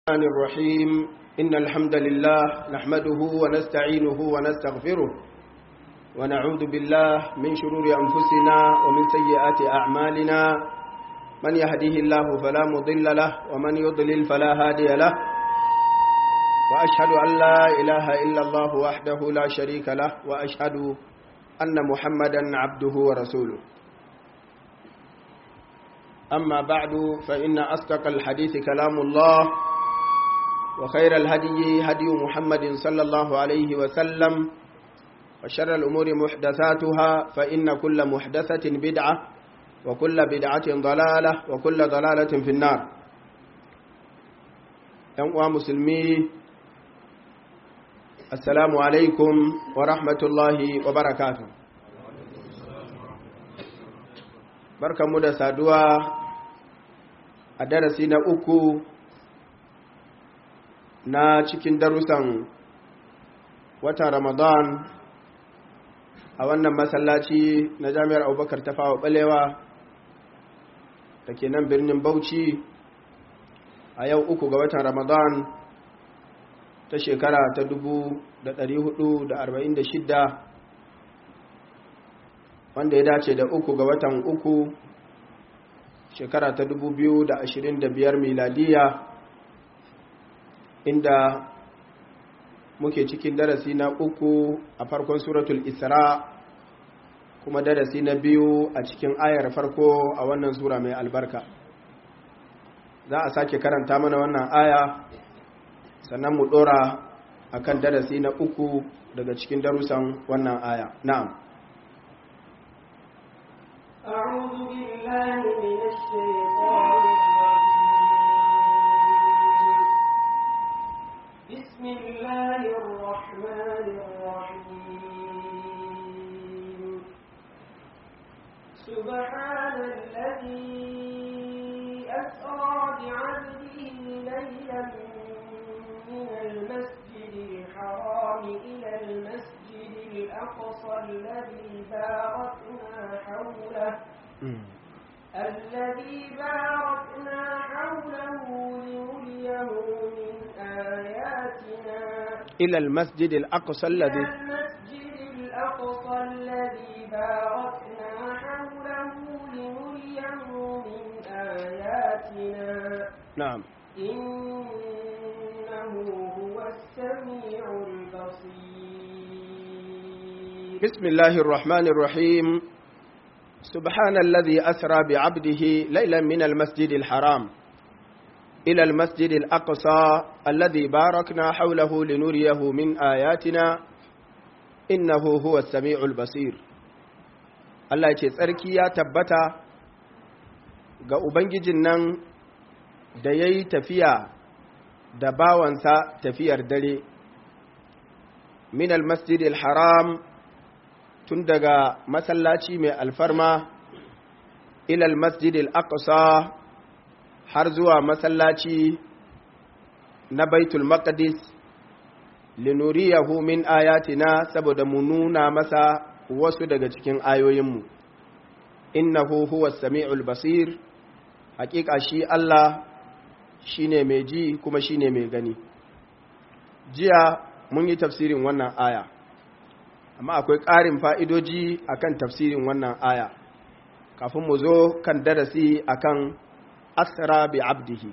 الرحمن الرحيم إن الحمد لله نحمده ونستعينه ونستغفره ونعوذ بالله من شرور أنفسنا ومن سيئات أعمالنا من يهده الله فلا مضل له ومن يضلل فلا هادي له وأشهد أن لا إله إلا الله وحده لا شريك له وأشهد أن محمدا عبده ورسوله أما بعد فإن أصدق الحديث كلام الله وخير الهدي هدي محمد صلى الله عليه وسلم وشر الأمور محدثاتها فإن كل محدثة بدعة وكل بدعة ضلالة وكل ضلالة في النار. أيها المسلمين السلام عليكم ورحمة الله وبركاته. barkanmu da saduwa a darasi na uku na cikin darussan watan Ramadan a wannan masallaci na Jami'ar Abubakar Tafawa Balewa da ke nan birnin Bauchi a yau 3 ga watan Ramadan ta shekara ta 1446 wanda ya dace da 3 ga watan 3 shekara ta 2025 miladiya, inda muke cikin darasi na 3 a farkon suratul Isra kuma darasi na 2 a cikin ayar farko a wannan sura mai albarka. Za a sake karanta mana wannan aya sannan mu dora akan darasi na 3 daga cikin darussan wannan aya. Na'am. أعوذ بالله من الشيطان الرجيم. بسم الله الرحمن الرحيم. سبحان الذي أسرى بعبده ليلا من المسجد الحرام إلى المسجد الأقصى الذي باركنا حوله لنريه من آياتنا إلى المسجد الأقصى الذي باركنا حوله لنريه من آياتنا. نعم. إنه هو السميع البصير. بسم الله الرحمن الرحيم. سبحان الذي أسرى بعبده ليلا من المسجد الحرام إلى المسجد الأقصى الذي باركنا حوله لنريه من آياتنا إنه هو السميع البصير. Allah ce tsarki ya tabbata ga Ubangijin nan da ya yi tafiya da bawansa tafiyar dare min al-masjid al-haram tun daga masallaci mai alfarma ilal masjid al-aqsa har zuwa masallaci na baitul maqdis linuriyahu min ayatina saboda mu nuna masa wasu daga cikin ayoyinmu. Innahu huwas sami'ul basir. Hakika shi Allah shine mai ji kuma shine mai gani. Jiya mun yi tafsirin wannan aya, amma akwai ƙarin fa'idoji akan tafsirin wannan aya kafin mu zo kan darasi akan asra bi abdihi.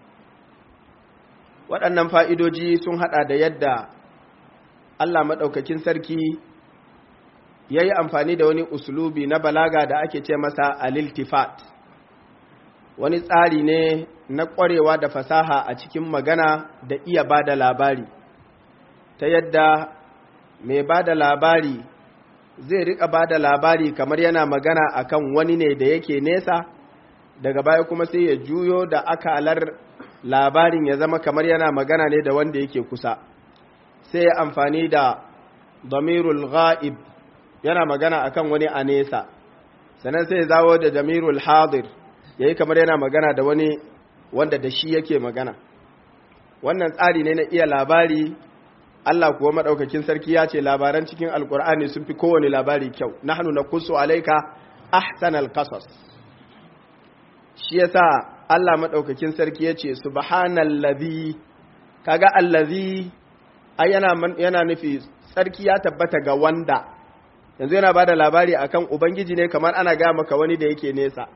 Waɗannan fa'idoji sun haɗa da yadda Allah maɗaukakin sarki ya yi amfani da wani usulubi na balaga da ake ce masa aliltifat, wani tsari ne na ƙwarewa da fasaha a cikin magana da iya ba da labari, ta yadda mai ba da labari zai rika ba da labari kamar yana magana akan wani ne da yake nesa, daga baya kuma sai ya juyo da akalar labarin ya zama kamar yana magana ne da wanda yake kusa. Sai ya amfani da damirul ghaib, yana magana akan wani a nesa, sannan sai ya zawo da damirul hadir, yayi kamar yana magana da wani wanda da shi yake magana. Wannan tsari ne na iya labari. Allah kuwa madaukakin sarki ya ce labaran cikin alkur'ani sun fi kowane labari kyau. Nahnu naqussu alayka ahsanal qasas. Shi yasa Allah madaukakin sarki yace subhanallazi, kaga allazi ai yana nufi sarki ya tabbata ga wanda, yanzu yana bada labari akan ubangiji ne kamar ana ga maka wani da yake nesa.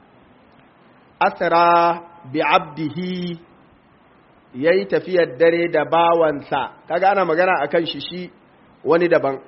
Asra bi abdihi, yayi tafiyar dare da bawansa, kaga ana magana akan shi wani daban.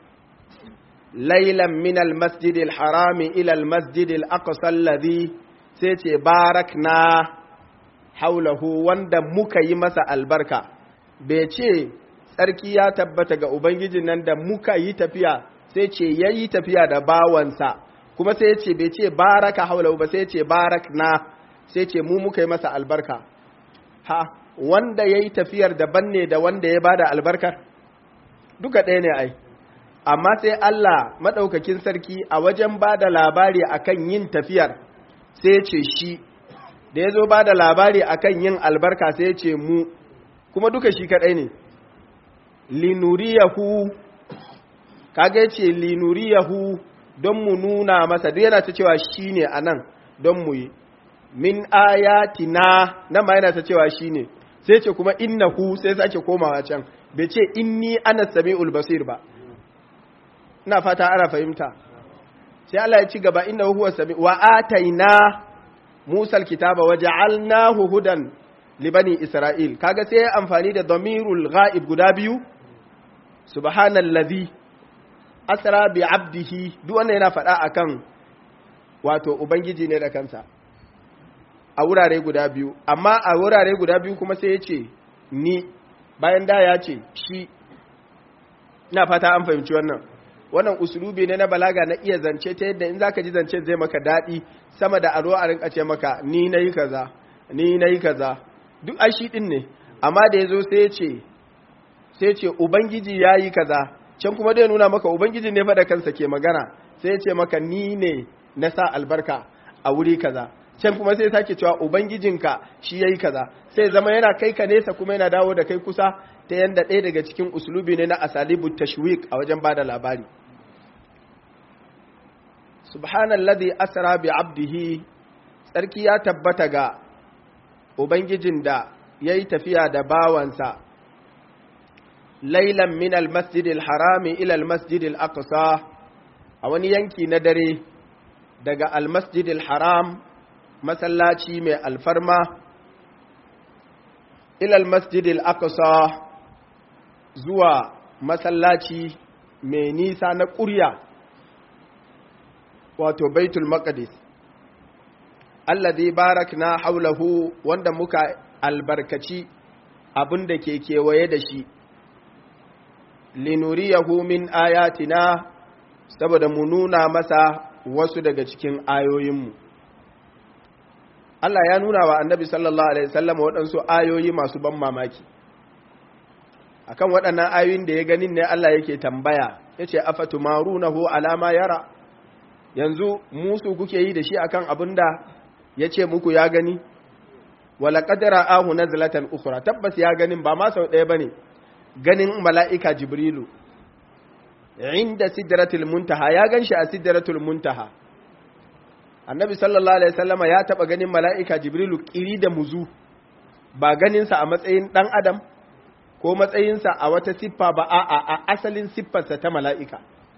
Laylan min al-masjidil harami ila al-masjidil aqsa alladhi, sai ce barakna haulahu, wanda muka yi masa albarka. Bai ce tsarki ya tabbata ga ubangijin nan da muka yi tafiya, sai ce yayi tafiya da bawansa, kuma sai ce bai ce baraka haulahu ba, sai ce barakna, sai ce mu muka yi masa albarka. Ha, wanda yayi tafiyar daban ne da wanda ya bada albarkar, duka ɗaya ne ai. Amma sai Allah madaukakin sarki a wajen bada labari akan yin tafiyar, sai ce shi, da ya zo ba da labari akan yin albarka sai ce mu, kuma duka shi kaɗai ne. Linuriyahu, kaga ce linuriyahu don mu nuna masa, duk yana ta cewa shi ne a nan don mu yi. Min ayatina, nan ma yana ta cewa shi ne, sai ce kuma innahu, sai sake komawa can, bai ce inni ana sami'ul basir ba. Ina fata ana fahimta. Sai Allah ya ci gaba, innahu huwa sami wa ataina Musa alkitaba wa ja'alnahu hudan li bani Isra'il. Kaga sai amfani da damirul ghaib guda biyu, subhanallazi asra bi abdihi, duk wannan yana faɗa akan wato ubangiji ne da kansa a wurare guda biyu, amma a wurare guda biyu kuma sai ya ce ni, bayan da ya ce shi. Ina fata an fahimci wannan usulubi ne na balaga na iya zance, ta yadda in zaka ji zance zai maka daɗi sama da aro a rinka ce maka ni nayi kaza, ni nayi kaza, duk ai shi din ne. Amma da yazo sai ce ubangiji yayi kaza, can kuma dai nuna maka ubangiji ne fa da kansa ke magana, sai ya ce maka ni ne na sa albarka a wuri kaza, can kuma sai sake cewa ubangijinka shi yayi kaza, sai zama yana kai ka nesa kuma yana dawo da kai kusa, ta yanda ɗaya daga cikin usulubi ne na asalibu tashwik a wajen bada labari. Subhanallazi asra bi abdihi, tsarki ya tabbata ga ubangijin da yayi tafiya da bawansa. Laylan min al-masjidil harami ila al-masjidil aqsa, a wani yanki na dare daga al-masjidil haram, masallaci mai alfarma, ila al-masjidil aqsa, zuwa masallaci mai nisa na ƙurya, wato baitul maqdis, alladhi barakna haulahu, wanda muka albarkaci abin da ke kewaye da shi, linuriyahu min ayatina, saboda mu nuna masa wasu daga cikin ayoyinmu. Allah ya nuna wa annabi sallallahu alaihi wasallam waɗansu ayoyi masu ban mamaki. Akan waɗannan ayoyin da ya ganin ne Allah yake tambaya, yace afatumarunahu ala ma yara, yanzu musu kuke yi da shi akan abin da yace muku ya gani. Wala qadara ahu nazlatan ukhra, tabbas ya ganin ba ma sau ɗaya bane, ganin mala'ika Jibrilu inda sidratul muntaha, ya ganshi a sidratul muntaha. Annabi sallallahu alaihi wasallama ya taba ganin mala'ika Jibrilu kiri da muzu, ba ganinsa a matsayin dan adam ko matsayinsa a wata siffa ba, a asalin siffarsa ta mala'ika.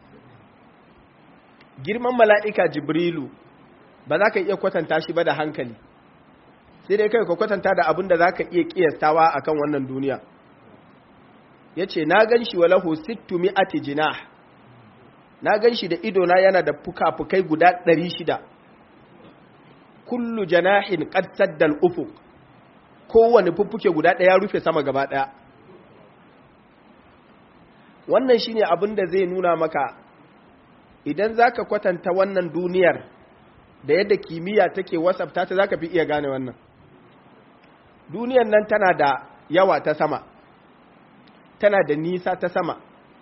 Girman mala'ika Jibrilu ba za ka iya kwatanta shi ba da hankali, sai dai kai ka kwatanta da abin da za ka iya kiyastawa a kan wannan duniya. Ya ce, na gan shi walahu 600 jinah, na gan shi da idona yana da fuka-fukai guda 600, kullu janahin qad saddal ufuq, kowane fuffuke guda ɗaya rufe sama gaba ɗaya. Wannan shine abin da zai nuna maka, idan zaka kwatanta wannan duniyar da yadda kimiyya take wasafta ta, zaka fi iya gane wannan. Duniyar nan tana da yawa ta sama, tana da nisa ta sama.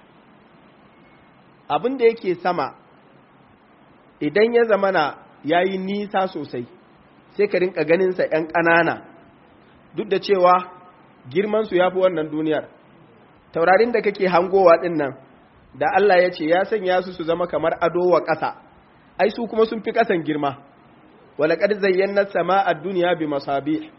Abin da yake sama, idan ya zamana yayi nisa sosai, sai ka rinka ganinsa ‘yan ƙanana, duk da cewa girmansu ya fi wannan duniyar. Taurarin da kake hangowa ɗin nan, da Allah ya ce ya sanya su zama kamar ado wa ƙasa, ai su kuma sun fi ƙasan girma. walaqad zayyana as-samaa ad-dunya bimasabih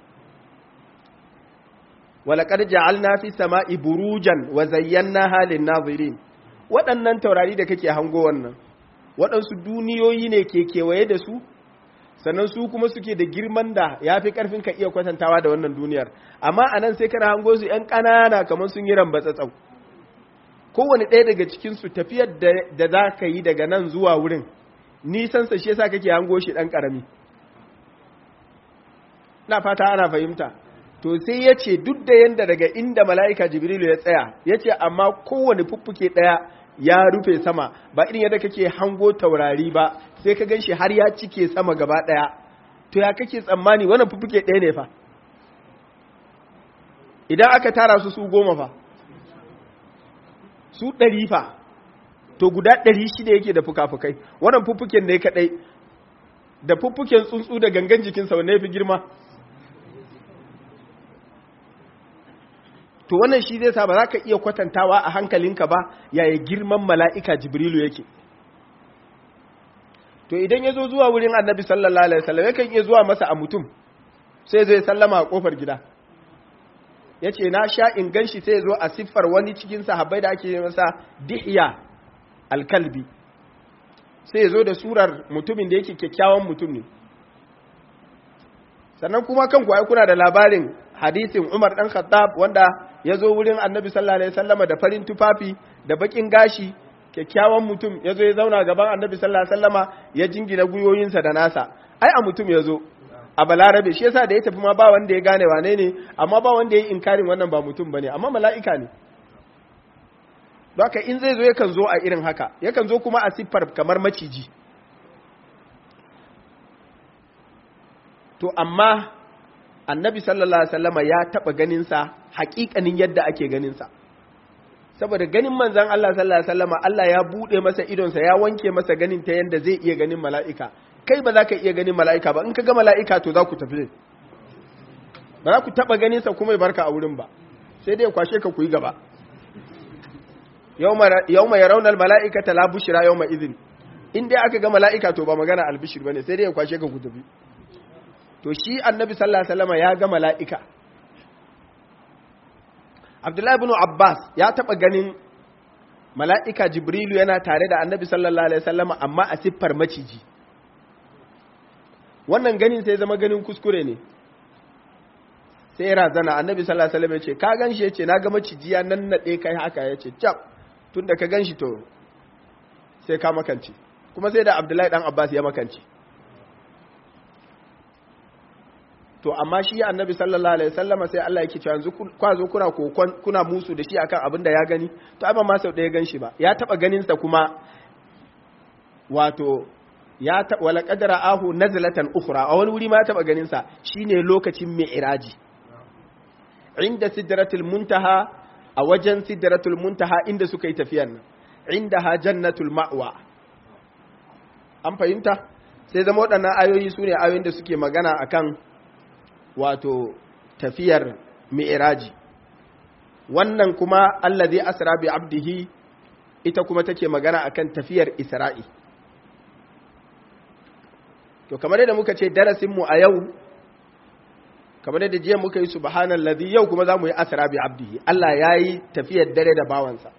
walaqad ja'alna fi samaa'i burujan wa zayyanaha lin-nazirin. Waɗannan taurari da kake hango wannan waɗansu duniyoyi ne ke kewaye da su, sannan su kuma suke da girman da ya fi ƙarfin ka iya kwatantawa da wannan duniyar, amma a nan sai kana hango su ‘yan ƙanana kamar sun yi rambatsatsau. Kowane ɗaya daga cikinsu tafiyar da za ka yi daga nan zuwa wurin nisansa shi yasa kake hango shi ɗan ƙarami. Na fata ana fahimta. To sai ya ce duk da yanda daga inda mala'ika Jibrilu ya tsaya, ya ce amma kowane fuffuke ɗaya ya rufe sama, ba irin yadda kake hango taurari ba sai ka ganshi har ya cike sama gaba ɗaya. To ya kake tsammani wannan fuffuke ɗaya ne fa? Idan aka tara su 10 fa, su 100 fa, to guda 600 yake da fuka-fukai, wannan fuffuken ne kaɗai, da fuffuken tsuntsu da gangan jikinsa wanne ya fi girma? To wannan shi zai sa ba za ka iya kwatantawa a hankalinka ba yaya girman mala'ika Jibrilu yake. To idan ya zo zuwa wurin Annabi sallallahu alaihi wasallam yakan iya zuwa masa a mutum, sai zai sallama a kofar gida. Yace na sha in ganshi sai ya zo a siffar wani cikin sahabbai da ake masa Dihya al-Kalbi. Sai ya zo da surar mutumin da yake kyakkyawan mutum ne. Sannan kuma kanku ai kuna da labarin hadisin Umar dan Khattab wanda ya zo wurin Annabi sallallahu alaihi wasallama da farin tufafi da bakin gashi, kyakkyawan mutum, ya zo ya zauna gaban Annabi sallallahu alaihi wasallama ya jingina guyoyinsa da nasa. Ai a mutum ya zo a balarabe, shi yasa da ya tafi ma ba wanda ya gane wane ne, amma ba wanda ya yi inkarin wannan ba mutum bane, amma mala'ika ne. Don haka in zai zo yakan zo a irin haka, yakan zo kuma a siffar kamar maciji. To amma Annabi sallallahu alaihi wasallama ya taba ganin sa haƙiƙanin yadda ake ganin sa, saboda ganin manzon Allah sallallahu alaihi wasallama Allah ya bude masa idonsa, ya wanke masa ganin ta yanda zai iya ganin mala'ika. Kai ba za ka iya ganin mala'ika ba, in ka ga mala'ika to za ku tafi, ba za ku taba ganin sa kuma ya barka a wurin ba, sai dai ya kwashe ka ku yi gaba. Yawma yarawna al-mala'ikata la bushra yawma idhin, in dai aka ga mala'ika to ba magana albishir bane, sai dai ya kwashe ka ku tafi. To shi Annabi sallallahu alaihi wasallam ya ga mala'ika. Abdullahi ibn Abbas ya taba ganin mala'ika Jibrilu yana tare da Annabi sallallahu alaihi wasallam amma a siffar maciji. Wannan ganin sai zama ganin kuskure ne. Sai ya razana, Annabi sallallahu alaihi wasallam ya ce ka ganshi, yace na ga maciji ya nannade kai haka, yace cap, tunda ka ganshi to sai ka makance. Kuma sai da Abdullahi dan Abbas ya makance. To amma shi Annabi sallallahu alaihi wasallama sai Allah yake cewa yanzu kwazo kuna musu da shi akan abin da ya gani, to ai ba ma sau da ya ganshi ba, ya taba ganin sa kuma wato ya taba wala qadara ahu nazlatan ukhra, a wani wuri ma ya taba ganin sa, shine lokacin mi'raji inda sidratul muntaha, a wajen sidratul muntaha inda suka yi tafiyar nan, indaha jannatul ma'wa. An fahimta? Sai zama waɗannan ayoyi sune ayoyin da suke magana akan wato tafiyar mi'raji. Wannan kuma allazi asra bi abdihi, ita kuma take magana akan tafiyar Isra'i. To kamar yadda muka ce darasin mu a yau, kamar yadda jiya muka yi subhanallazi, yau kuma zamu yi asra bi abdihi. Allah yayi tafiyar dare da bawansa.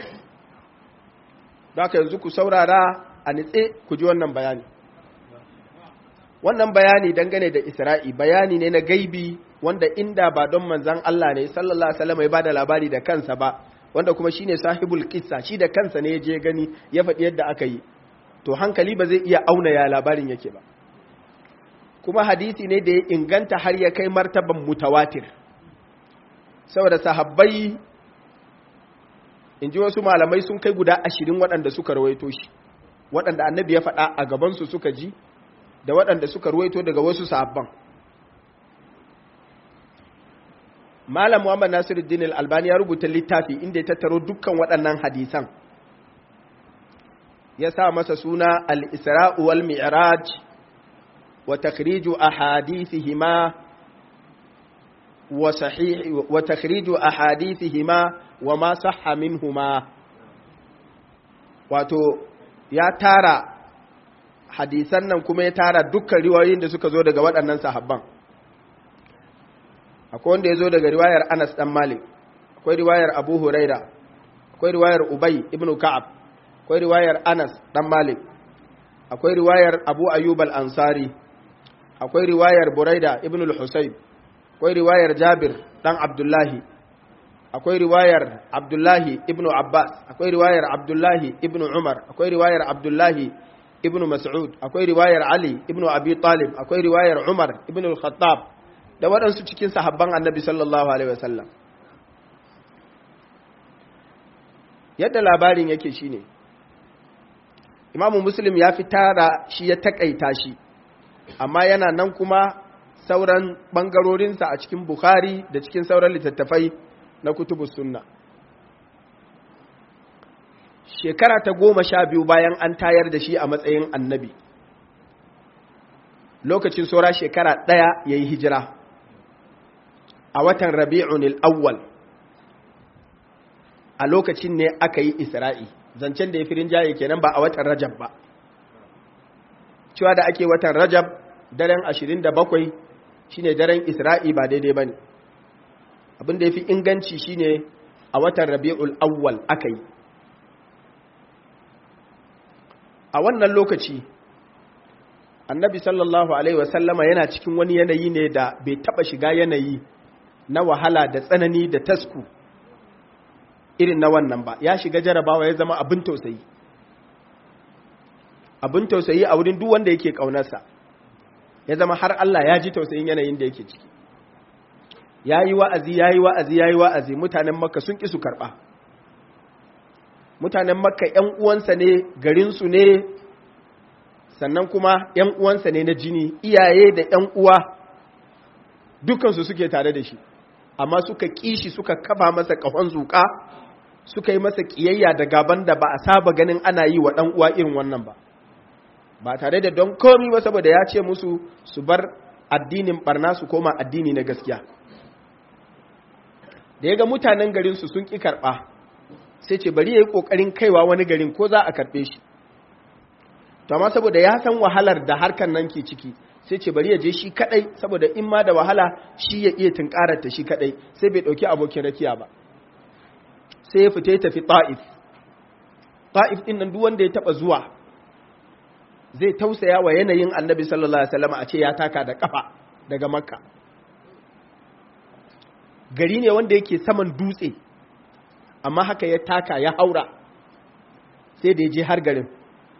Don haka yanzu ku saurara a nitse ku ji wannan bayani. Wannan bayani dangane da Isra'i bayani ne na gaibi wanda inda ba don manzan Allah ne sallallahu alaihi wasallam ya bada labari da kansa ba, wanda kuma shine sahibul qissa, shi da kansa ne ya je gani ya faɗi yadda aka yi, to hankali ba zai iya auna ya labarin yake ba. Kuma hadisi ne da ya inganta har ya kai martaban mutawatir, saboda sahabbai inji wasu malamai sun kai guda 20 waɗanda suka rawaito shi, waɗanda Annabi ya faɗa a gabansu suka ji, da waɗanda suka ruwaito daga wasu sahabban. Malam Muhammad Nasiruddin Al-Albani ya rubuta littafi inda ya tattaro dukkan waɗannan hadisan. Ya sa masa suna Al-Isra'u wal Mi'raj wa takhriju ahadithihima wa takhriju ahadithihima wa ma sahha minhuma. Wato ya tara hadisan nan kuma ya tara dukkan riwayoyin da suka zo daga waɗannan sahabban. Akwai wanda ya zo daga riwayar Anas dan Malik, akwai riwayar Abu Huraira, akwai riwayar Ubay ibn Ka'ab, akwai riwayar Anas dan Malik, akwai riwayar Abu Ayyub al-Ansari, akwai riwayar Buraida ibn al-Husayb, akwai riwayar Jabir dan Abdullahi, akwai riwayar Abdullahi ibn Abbas, akwai riwayar Abdullahi ibn Umar, akwai riwayar Abdullahi ibn Mas'ud, akwai riwayar Ali ibn Abi Talib, akwai riwayar Umar ibn al-Khattab da waɗansu cikin sahabban Annabi sallallahu alaihi wasallam. Yadda labarin yake shine Imam Muslim ya fi tara shi, ya takaita shi, amma yana nan kuma sauran bangarorinsa a cikin Bukhari da cikin sauran littattafai na kutubus sunna. Shekara ta 12 bayan an tayar da shi a matsayin annabi, lokacin saura shekara 1 yayi hijira a watan Rabi'un al-Awwal. A lokacin ne aka yi Isra'i, zancen da ya fi rinjaye kenan ba a watan Rajab ba. Cewa da ake watan Rajab daren 27 shine daren Isra'i ba daidai bane. Abin da ya fi inganci shine a watan Rabi'ul Awwal aka yi. A wannan lokaci Annabi sallallahu alaihi wasallama yana cikin wani yanayi ne da bai taba shiga yanayi na wahala da tsanani da tasku irin na wannan ba. Ya shiga jarabawa, ya zama abin tausayi, abin tausayi a wurin duk wanda yake kaunarsa. Ya zama har Allah ya ji tausayin yanayin da yake ciki. Yayi wa'azi, mutanen Makka sun ki su karba. Mutanen Makka ƴan uwansa ne, garinsu ne, sannan kuma ƴan uwansa ne na jini, iyaye da ƴan uwa dukansu suke tare da shi, amma suka kishi, suka kafa masa ƙahon zuƙa, suka yi masa ƙiyayya da gaban da ba a saba ganin ana yi wa ɗan uwa irin wannan ba. Ba tare da don komi ba, saboda ya ce musu su bar addinin barna su koma addini na gaskiya. Da ya ga mutanen garinsu sun ƙi karɓa, sai ce bari ya yi ƙoƙarin kaiwa wani garin ko za a karɓe shi. To amma saboda ya san wahalar da harkar nan ke ciki, sai ce bari ya je shi kaɗai, saboda in ma da wahala shi ya iya tunkarar ta shi kaɗai, sai bai ɗauki abokin rakiya ba. Sai ya fita ya tafi Ta'if. Ta'if ɗin nan duk wanda ya taɓa zuwa zai tausaya wa yanayin Annabi sallallahu alaihi wasallam a ce ya taka da kafa daga Makka. Gari ne wanda yake saman dutse, amma haka ya taka ya haura sai da ya je har garin.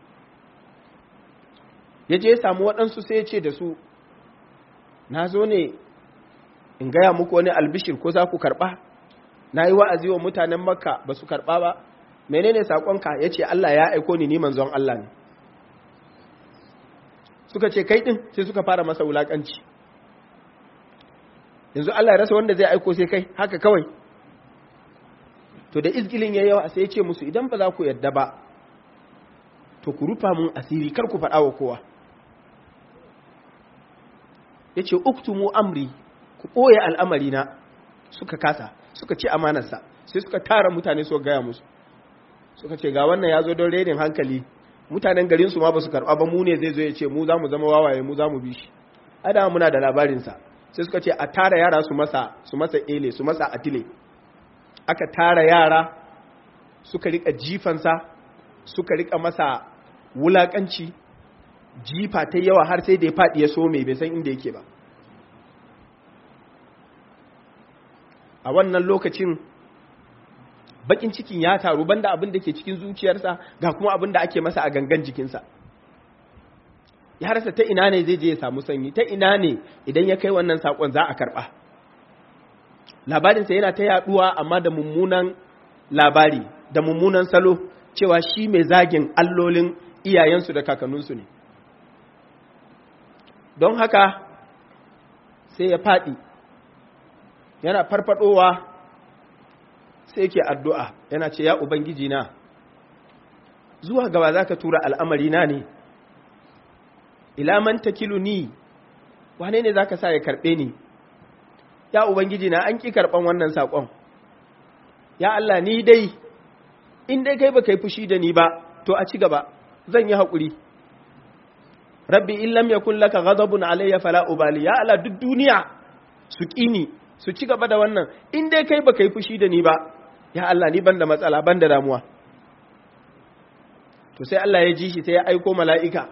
Ya je ya samu waɗansu sai ya ce da su, na zo ne in gaya muku wani albishir ko za ku karɓa? Na yi wa'azi wa mutanen Makka ba su karɓa ba, menene saƙonka? Ya ce Allah ya aiko ni manzon Allah ne. Suka ce kai ɗin, sai suka fara masa wulaƙanci. Yanzu Allah ya rasa wanda zai aiko sai kai haka kawai. To da izgilin ya yawa sai ya ce musu, idan ba za ku yadda ba, to ku rufa mun asiri, kar ku faɗa wa kowa. Ya ce uktumu amri, ku ɓoye al'amarina. Suka kasa, suka ci amanarsa, sai suka tara mutane su gaya musu. Suka ce ga wannan ya zo don renin hankali, mutanen garinsu ma ba su karɓa ba, mu ne zai zo ya ce mu za mu zama wawaye, mu za mu bi shi. Adama muna da labarinsa. Sai suka ce a tara yara su masa ele, su masa atile. Aka tara yara suka rika jifansa, suka rika masa wulakanci, jifa ta yawa har sai da ya faɗi ya so mai bai san inda yake ba. A wannan lokacin bakin cikin ya taru, banda abin da ke cikin zuciyarsa ga kuma abin da ake masa a gangan jikinsa. Ya rasa ta ina ne zai je ya samu sanyi, ta ina ne idan ya kai wannan saƙon za a karɓa. Labarinsa yana ta yaɗuwa, amma da mummunan labari, da mummunan salo, cewa shi mai zagin allolin iyayensu da kakanninsu ne. Don haka sai ya faɗi, yana farfadowa sai yake addu'a, yana ce ya Ubangiji na, zuwa gaba za ka tura al'amari na ne, ilaman ta kilu ni, wane ne za ka sa ya karɓe ni? Ya Ubangiji na, an ƙi karɓan wannan saƙon. Ya Allah, ni dai, in dai kai ba kai fushi da ni ba, to a ci gaba, zan yi haƙuri. rabbi in lam yakun laka ghadabun alayya fala ubali, ya Allah duk duniya su kini su ci gaba da wannan, in dai kai baka yi fushi da ni ba, ya Allah ni ban da matsala, ban da damuwa. To sai Allah ya ji shi, sai ya aiko mala'ika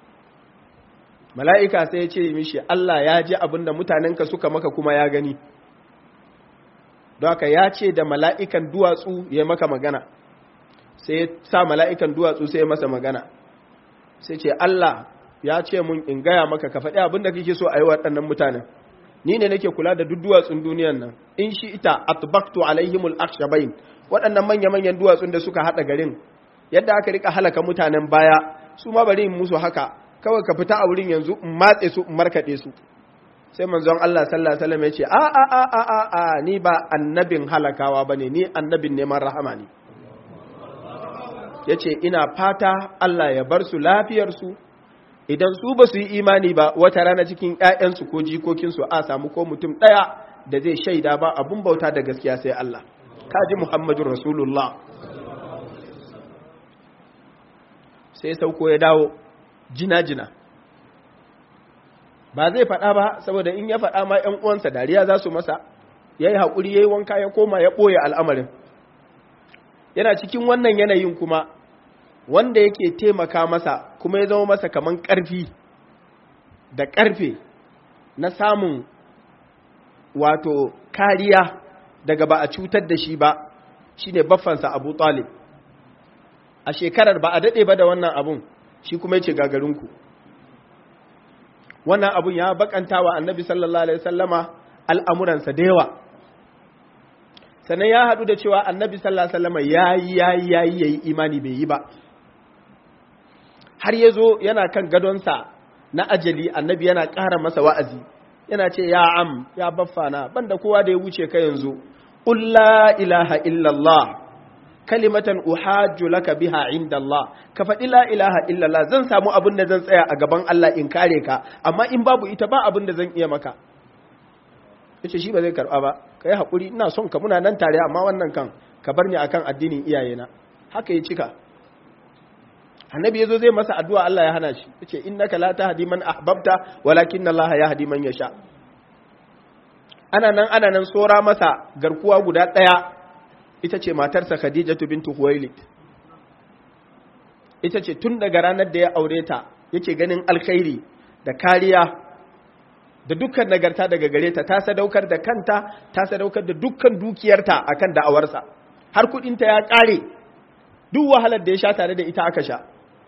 sai ya ce mishi Allah ya ji abinda mutanenka suka maka kuma ya gani, don haka ya ce da mala'ikan duwatsu ya maka magana. Sai ya sa mala'ikan duwatsu sai ya masa magana, sai ce Allah ya ce mun in gaya maka ka faɗi abinda kake so a yi waɗannan mutanen, ni ne nake kula da duk duwatsun duniyan nan, in shi ita atbaqtu alaihimul akhshabain, waɗannan manya-manyan duwatsun da suka haɗa garin, yadda aka rika halaka mutanen baya, su ma bari in musu haka, kawai ka fita a wurin yanzu in matse su in markaɗe su. Sai manzon Allah sallallahu alaihi wasallam ya ce a ni ba annabin halakawa bane, ni annabin neman rahama ne. Yace ina fata Allah ya bar su lafiyar su, idan su ba su yi imani ba, wata rana cikin ƴaƴansu ko jikokinsu a samu ko mutum ɗaya da zai shaida ba abun bauta da gaskiya sai Allah. Kaji Muhammadur Rasulullah. Sai sauko ya dawo jina-jina, ba zai faɗa ba, saboda in ya faɗa ma ‘yan uwansa dariya za su masa, ya yi haƙuri, ya yi wanka, ya koma ya ɓoye al'amarin. Yana cikin wannan yanayin kuma, wanda yake taimaka masa kuma ya zama masa kaman ƙarfi da ƙarfe na samun wato kariya daga ba a cutar da shi ba, shi ne baffansa Abu Talib. A shekarar ba a daɗe ba da wannan abun, shi kuma ya ce gagarinku. Wannan abun ya bakanta wa annabi sallallahu alaihi wasallama al'amuransa da yawa. Sannan ya haɗu da cewa annabi sallallahu alaihi wasallama ya yi imani bai yi ba. Har ya zo yana kan gadonsa na ajali, annabi yana ƙara masa wa'azi, yana ce ya am, ya baffana, banda kowa da ya wuce ka yanzu, ƙul la ilaha illallah, kalimatan uhajju laka biha inda Allah, ka faɗi la ilaha illallah, zan samu abin da zan tsaya a gaban Allah in kare ka, amma in babu ita ba abin da zan iya maka. Yace shi ba zai karɓa ba, kai haƙuri, ina son ka, muna nan tare, amma wannan kan ka bar ni akan addinin iyayena. Haka ya cika. Annabi yazo zai masa addu'a, Allah ya hana shi. Yace innaka la tahdi man ahbabta walakin Allah yahdi man yasha. Ana nan sora masa garkuwa guda ɗaya, ita ce matarsa Khadijatu bintu Khuwailid. Ita ce tun daga ranar da ya aure ta yake ganin alkhairi da kariya da dukkan nagarta daga gare ta, ta sadaukar da kanta, ta sadaukar da dukkan dukiyarta akan da'awarsa. Har kudinta ya kare, duk wahalar da ya sha tare da ita aka sha.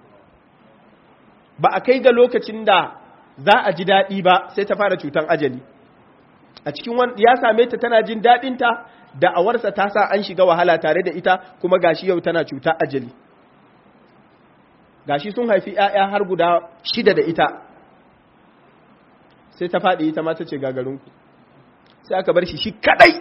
Ba a kai ga lokacin da za a ji daɗi ba sai ta fara cutan ajali. A cikin ya same ta tana jin daɗinta, da'awarsa ta sa an shiga wahala tare da ita, kuma gashi yau tana cuta ajali. Gashi sun haifi ‘ya'ya har guda 6 da ita, sai ta faɗi ita ma ta ce gagarinku, sai aka bar shi kaɗai,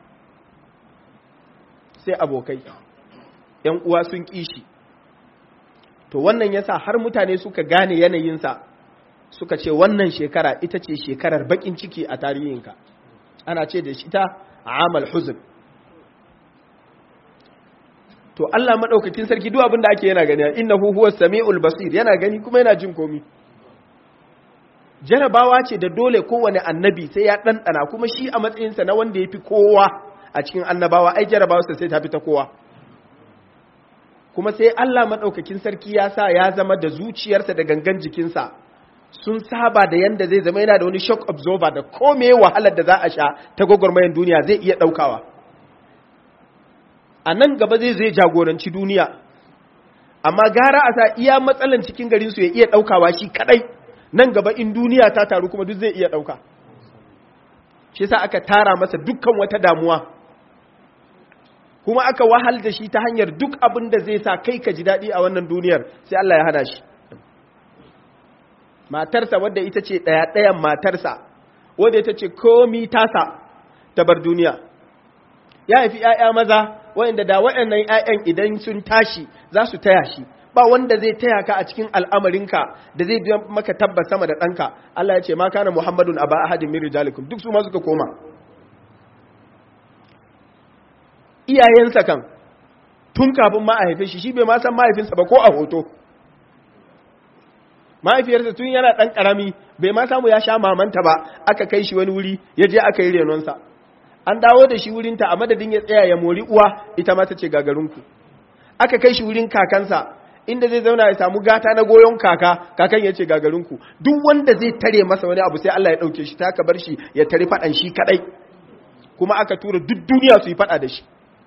sai abokai, ‘yan uwa sun ƙi shi. To wannan yasa har mutane suka gane yanayinsa, suka ce wannan shekara ita ce shekarar baƙin ciki a tarihinka, ana ce da shi ta amal huzn. To Allah madaukakin sarki duk abin da ake yana gani, innahu huwas samiul basir, yana gani kuma yana jin komi. Jarabawa ce da dole kowane annabi sai ya ɗanɗana, kuma shi a matsayinsa na wanda ya fi kowa a cikin annabawa, ai jarabawarsa sai ta fi ta kowa. Kuma sai Allah madaukakin sarki ya sa ya zama da zuciyarsa da gangan jikinsa sun saba da yanda zai zama yana da wani shock absorber da kome wahalar da za a sha ta gwagwarmayar duniya zai iya ɗaukawa. A nan gaba zai jagoranci duniya, amma gara a sa iya matsalan cikin garinsu ya iya ɗaukawa shi kaɗai, nan gaba in duniya ta taru kuma duk zai iya ɗauka. Shi sa aka tara masa dukkan wata damuwa, kuma aka wahal da shi ta hanyar duk abin da zai sa kai ka ji daɗi a wannan duniyar, sai Allah ya hana shi. Matarsa wadda ita ce ɗayan matarsa, wadda ita ce komi tasa ta bar duniya. Ya haifi ‘ya'ya maza, waɗanda da waɗannan ‘ya'yan idan sun tashi za su taya shi, ba wanda zai taya ka a cikin al'amarinka da zai biya maka tabbas sama da ɗanka. Allah ya ce, ma kana Muhammadun aba ahadin min rijalikum, duk su ma suka koma. Iyayensa kan, tun kafin ma a haife shi bai ma san mahaifinsa ba ko a hoto. mahaifiyarsa tun yana ɗan ƙarami bai ma samu ya sha mamanta ba, aka kai shi wani wuri ya je aka yi renonsa, an dawo da shi wurinta a madadin ya tsaya ya mori uwa, ita ma ta ce gagarinku. Aka kai shi wurin kakansa inda zai zauna ya samu gata na goyon kakan ya ce gagarinku. Duk wanda zai tare masa wani abu sai Allah ya ɗauke shi, ta ka bar shi ya tare faɗan shi kaɗai, kuma aka tura duk duniya su yi faɗa da shi.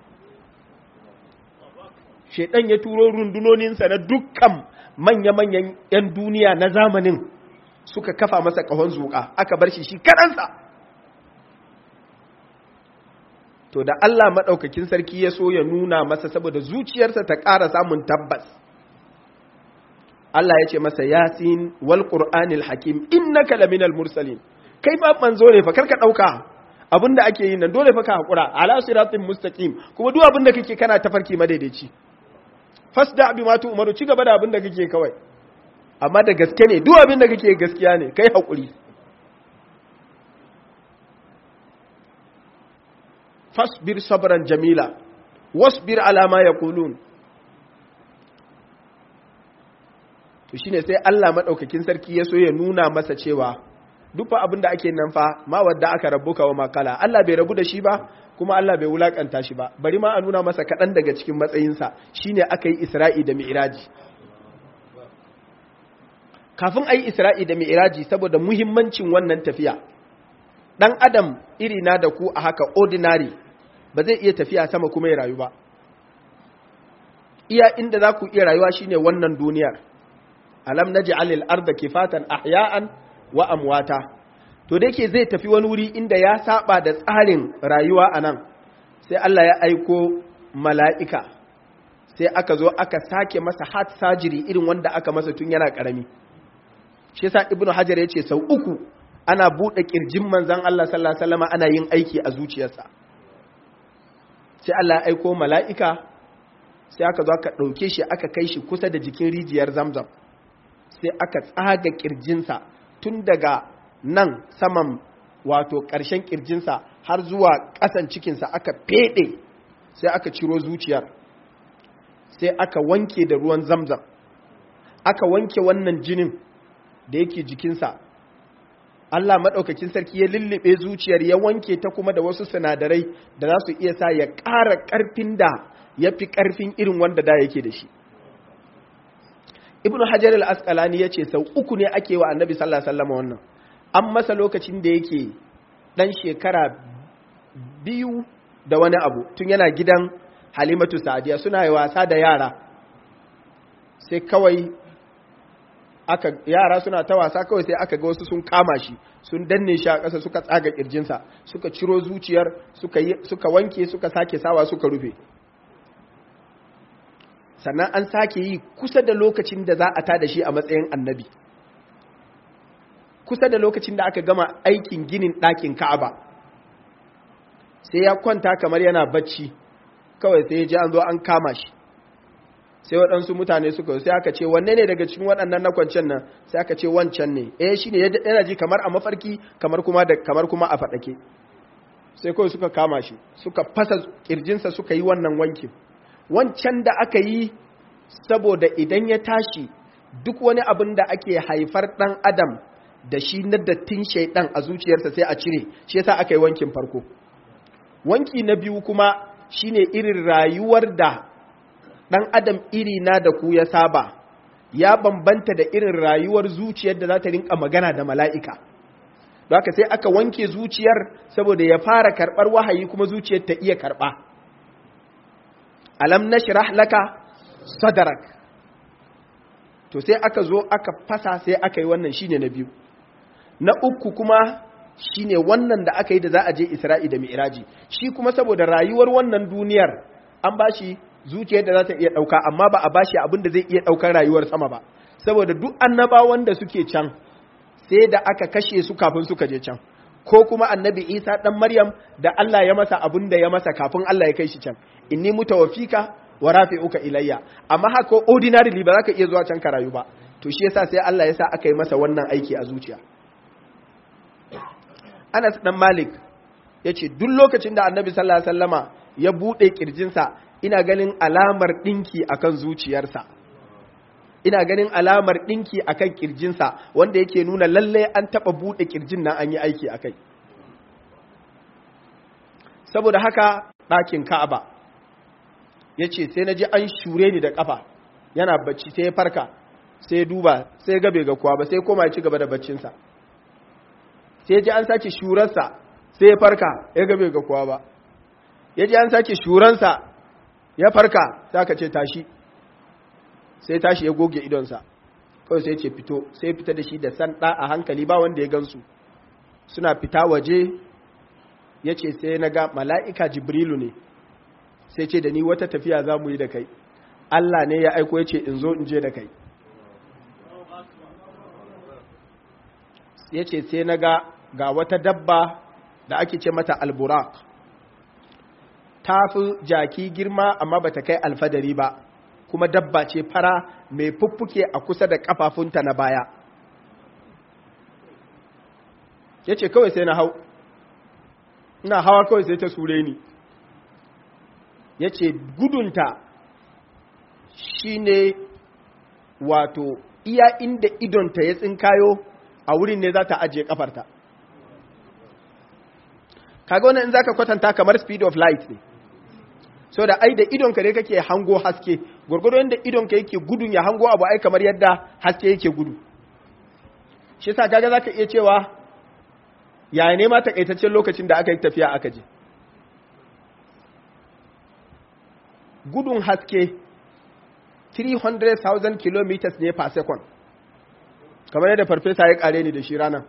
Shaiɗan ya turo rundunoninsa na dukkan manya-manyan 'yan duniya na zamanin suka kafa masa ƙahon zuƙa, aka bar shi kaɗansa. To da Allah maɗaukakin sarki ya so ya nuna masa saboda zuciyarsa ta ƙara samun tabbas, Allah ya ce masa yasin wal qur'anil hakim innaka laminal mursalin. Kai fa manzo ne fa, karka ɗauka abinda ake yi nan dole fa ka haƙura, ala siratin mustaqim, kuma duk abinda kake kana tafarki madaidaici. Fasda bima tu umaru, ci gaba da abinda kake kawai, amma da gaske ne, duk abinda kake gaskiya ne, kai haƙuri. Fasbir sabran jamila wasbir ala ma yaqulun. To shine sai Allah madaukakin sarki ya so ya nuna masa cewa duk abin da ake nan fa ma wadda aka rabbuka wa makala, Allah bai rabu da shi ba, kuma Allah bai wulakanta shi ba, bari ma a nuna masa kaɗan daga cikin matsayinsa, shine aka yi Isra'i da Mi'raji. Kafin a yi Isra'i da Mi'raji, saboda muhimmancin wannan tafiya, ɗan adam iri na da ku a haka ordinary ba zai iya tafiya sama kuma ya rayu ba. Iya inda za ku iya rayuwa shine wannan duniyar. Alam naj'alil arda kifatan ahya'an wa amwata. To da yake zai tafi wani wuri inda ya saba da tsarin rayuwa anan, sai Allah ya aiko mala'ika, sai aka zo aka sake masa heart surgery irin wanda aka masa tun yana karami. Shi yasa Ibn Hajar yace sau 3 ana bude kirjin manzon Allah sallallahu alaihi wasallam ana yin aiki a zuciyarsa. Sai Allah ya aiko mala'ika, sai aka zo aka dauke shi aka kai shi kusa da jikin rijiyar Zamzam. Sai aka tsaga kirjinsa tun daga nan saman wato ƙarshen kirjinsa har zuwa ƙasan cikinsa aka feɗe, sai aka ciro zuciyar, sai aka wanke da ruwan Zamzam, aka wanke wannan jinin da yake jikinsa. Allah maɗaukakin sarki ya lullube zuciyar, ya wanke ta kuma da wasu sinadarai da za su iya sa ya ƙara ƙarfin da ya fi ƙarfin irin wanda da yake da shi. Ibn Hajar al-Asqalani ya ce sau 3 ne ake wa annabi sallallahu alaihi wasallam wannan. An masa lokacin da yake ɗan shekara 2 da wani abu, tun yana gidan Halimatu Sa'diya suna yi wasa da yara, sai kawai yara suna ta wasa, kawai sai aka ga wasu sun kama shi, sun danne shi a ƙasa, suka tsaga ƙirjinsa, suka ciro zuciyar, suka wanke, suka sake sawa, suka rufe. Sannan an sake yi kusa da lokacin da za a tada shi a matsayin annabi, kusa da lokacin da aka gama aikin ginin ɗakin Ka'aba. Sai ya kwanta kamar yana bacci, kawai sai ya ji an zo an kama shi. Sai waɗansu mutane suka, sai aka ce wanne ne daga cikin waɗannan na kwancen nan, sai aka ce wancan ne, shi ne yana ji kamar a mafarki, kamar kuma a faɗake. Sai kawai suka kama shi, suka fasa ƙirjinsa, suka yi wannan wankin. Wancan da aka yi saboda idan ya tashi duk wani abin da ake haifar ɗan adam da shi na dattin shaiɗan a zuciyarsa sai a cire, shi yasa aka yi wankin farko. Wanki na biyu kuma shine irin rayuwar da ɗan adam iri na da ku ya saba, ya bambanta da irin rayuwar zuciyar da za ta rinka magana da mala'ika. Don haka sai aka wanke zuciyar saboda ya fara karɓar wahayi kuma zuciyar ta iya karɓa. Alam nashrah laka sadrak. To sai aka zo aka fasa, sai aka yi wannan, shine na biyu. Na uku kuma shine wannan da aka yi da za a je Isra'i da Mi'raji. Shi kuma saboda rayuwar wannan duniyar an bashi zuciyar da za ta iya ɗauka, amma ba a bashi abin da zai iya ɗaukar rayuwar sama ba, saboda duk annabawan da suke can sai da aka kashe su kafin suka je can, ko kuma annabi Isa ɗan Maryam da Allah ya masa abin da ya masa kafin Allah ya kai shi can, inni mutawaffika wa rafi'uka ilayya. Amma haka ordinarily ba za ka iya zuwa can ka rayu ba, to shi yasa sai Allah ya sa aka yi masa wannan aiki a zuciya. Anas ɗan Malik ya ce duk lokacin da annabi sallallahu alaihi wasallama ya buɗe ƙirjinsa, ina ganin alamar ɗinki akan zuciyarsa. ina ganin alamar ɗinki a kan ƙirjinsa wanda yake nuna lallai an taɓa buɗe ƙirjin nan an yi aiki a kai. Saboda haka ɗakin Ka'aba ya ce sai na ji an shure ni da ƙafa yana bacci, sai ya farka sai ya duba sai ya gabe ga kuwa ba sai koma ya ci gaba da baccinsa. Sai ya ji an sake shurarsa sai ya farka ya gabe ga kuwa ba, ya ji an sake shuransa ya farka sai aka ce tashi, sai tashi ya goge idonsa kawai sai ce fito, sai fita da shi da sanda a hankali ba wanda ya gansu. Suna fita waje ya ce sai na ga mala'ika Jibrilu ne, sai ce da ni wata tafiya za mu yi da kai, Allah ne ya aiko ya ce in zo in je da kai. Ya ce sai na ga wata dabba da ake ce mata alburak, ta fi jaki girma amma ba ta kai alfadari ba, kuma dabba ce fara mai fuffuke a kusa da kafafunta na baya. Ya ce kawai sai na hau, ina hawa kawai sai ta sure ni. Ya ce gudunta shi ne wato iya inda idonta ya tsinkayo a wurin ne za ta ajiye kafarta. Kaga wannan in za ka kwatanta kamar speed of light ne. So da ai da idonka ne kake hango haske, gwargwado yadda idonka yake gudun ya hango abu ai kamar yadda haske yake gudu. Shi sa kaga zaka iya cewa ya ne ma takaitaccen lokacin da aka yi tafiya aka je. Gudun haske 300,000 kilometers ne per second, kamar yadda farfesa ya kare ni da shi ranar.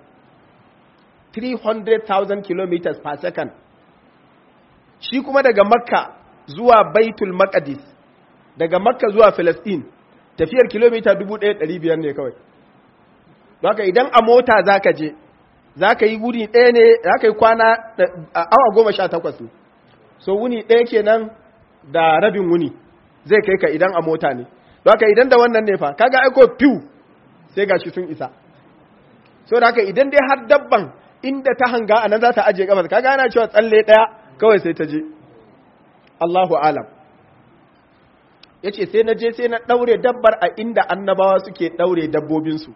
300,000 kilometers per second. Shi kuma daga Makka zuwa Baitul Maqdis, daga Makka zuwa Palestine tafiyar kilomita 1,500 ne kawai. Haka idan a mota zaka je, zaka yi wuni ɗaya ne, zaka yi kwana awa 18 ne. So wuni ɗaya kenan da rabin wuni zai kai ka idan a mota ne. Haka idan da wannan ne fa, kaga aiko fiw sai gashi sun isa. So haka idan dai har dabban inda ta hanga anan za ta ajiye kafa, kaga ana cewa tsalle ɗaya kawai sai ta je. Allahu alam. Ya ce sai na je sai na ɗaure dabbar a inda annabawa suke ɗaure dabbobinsu.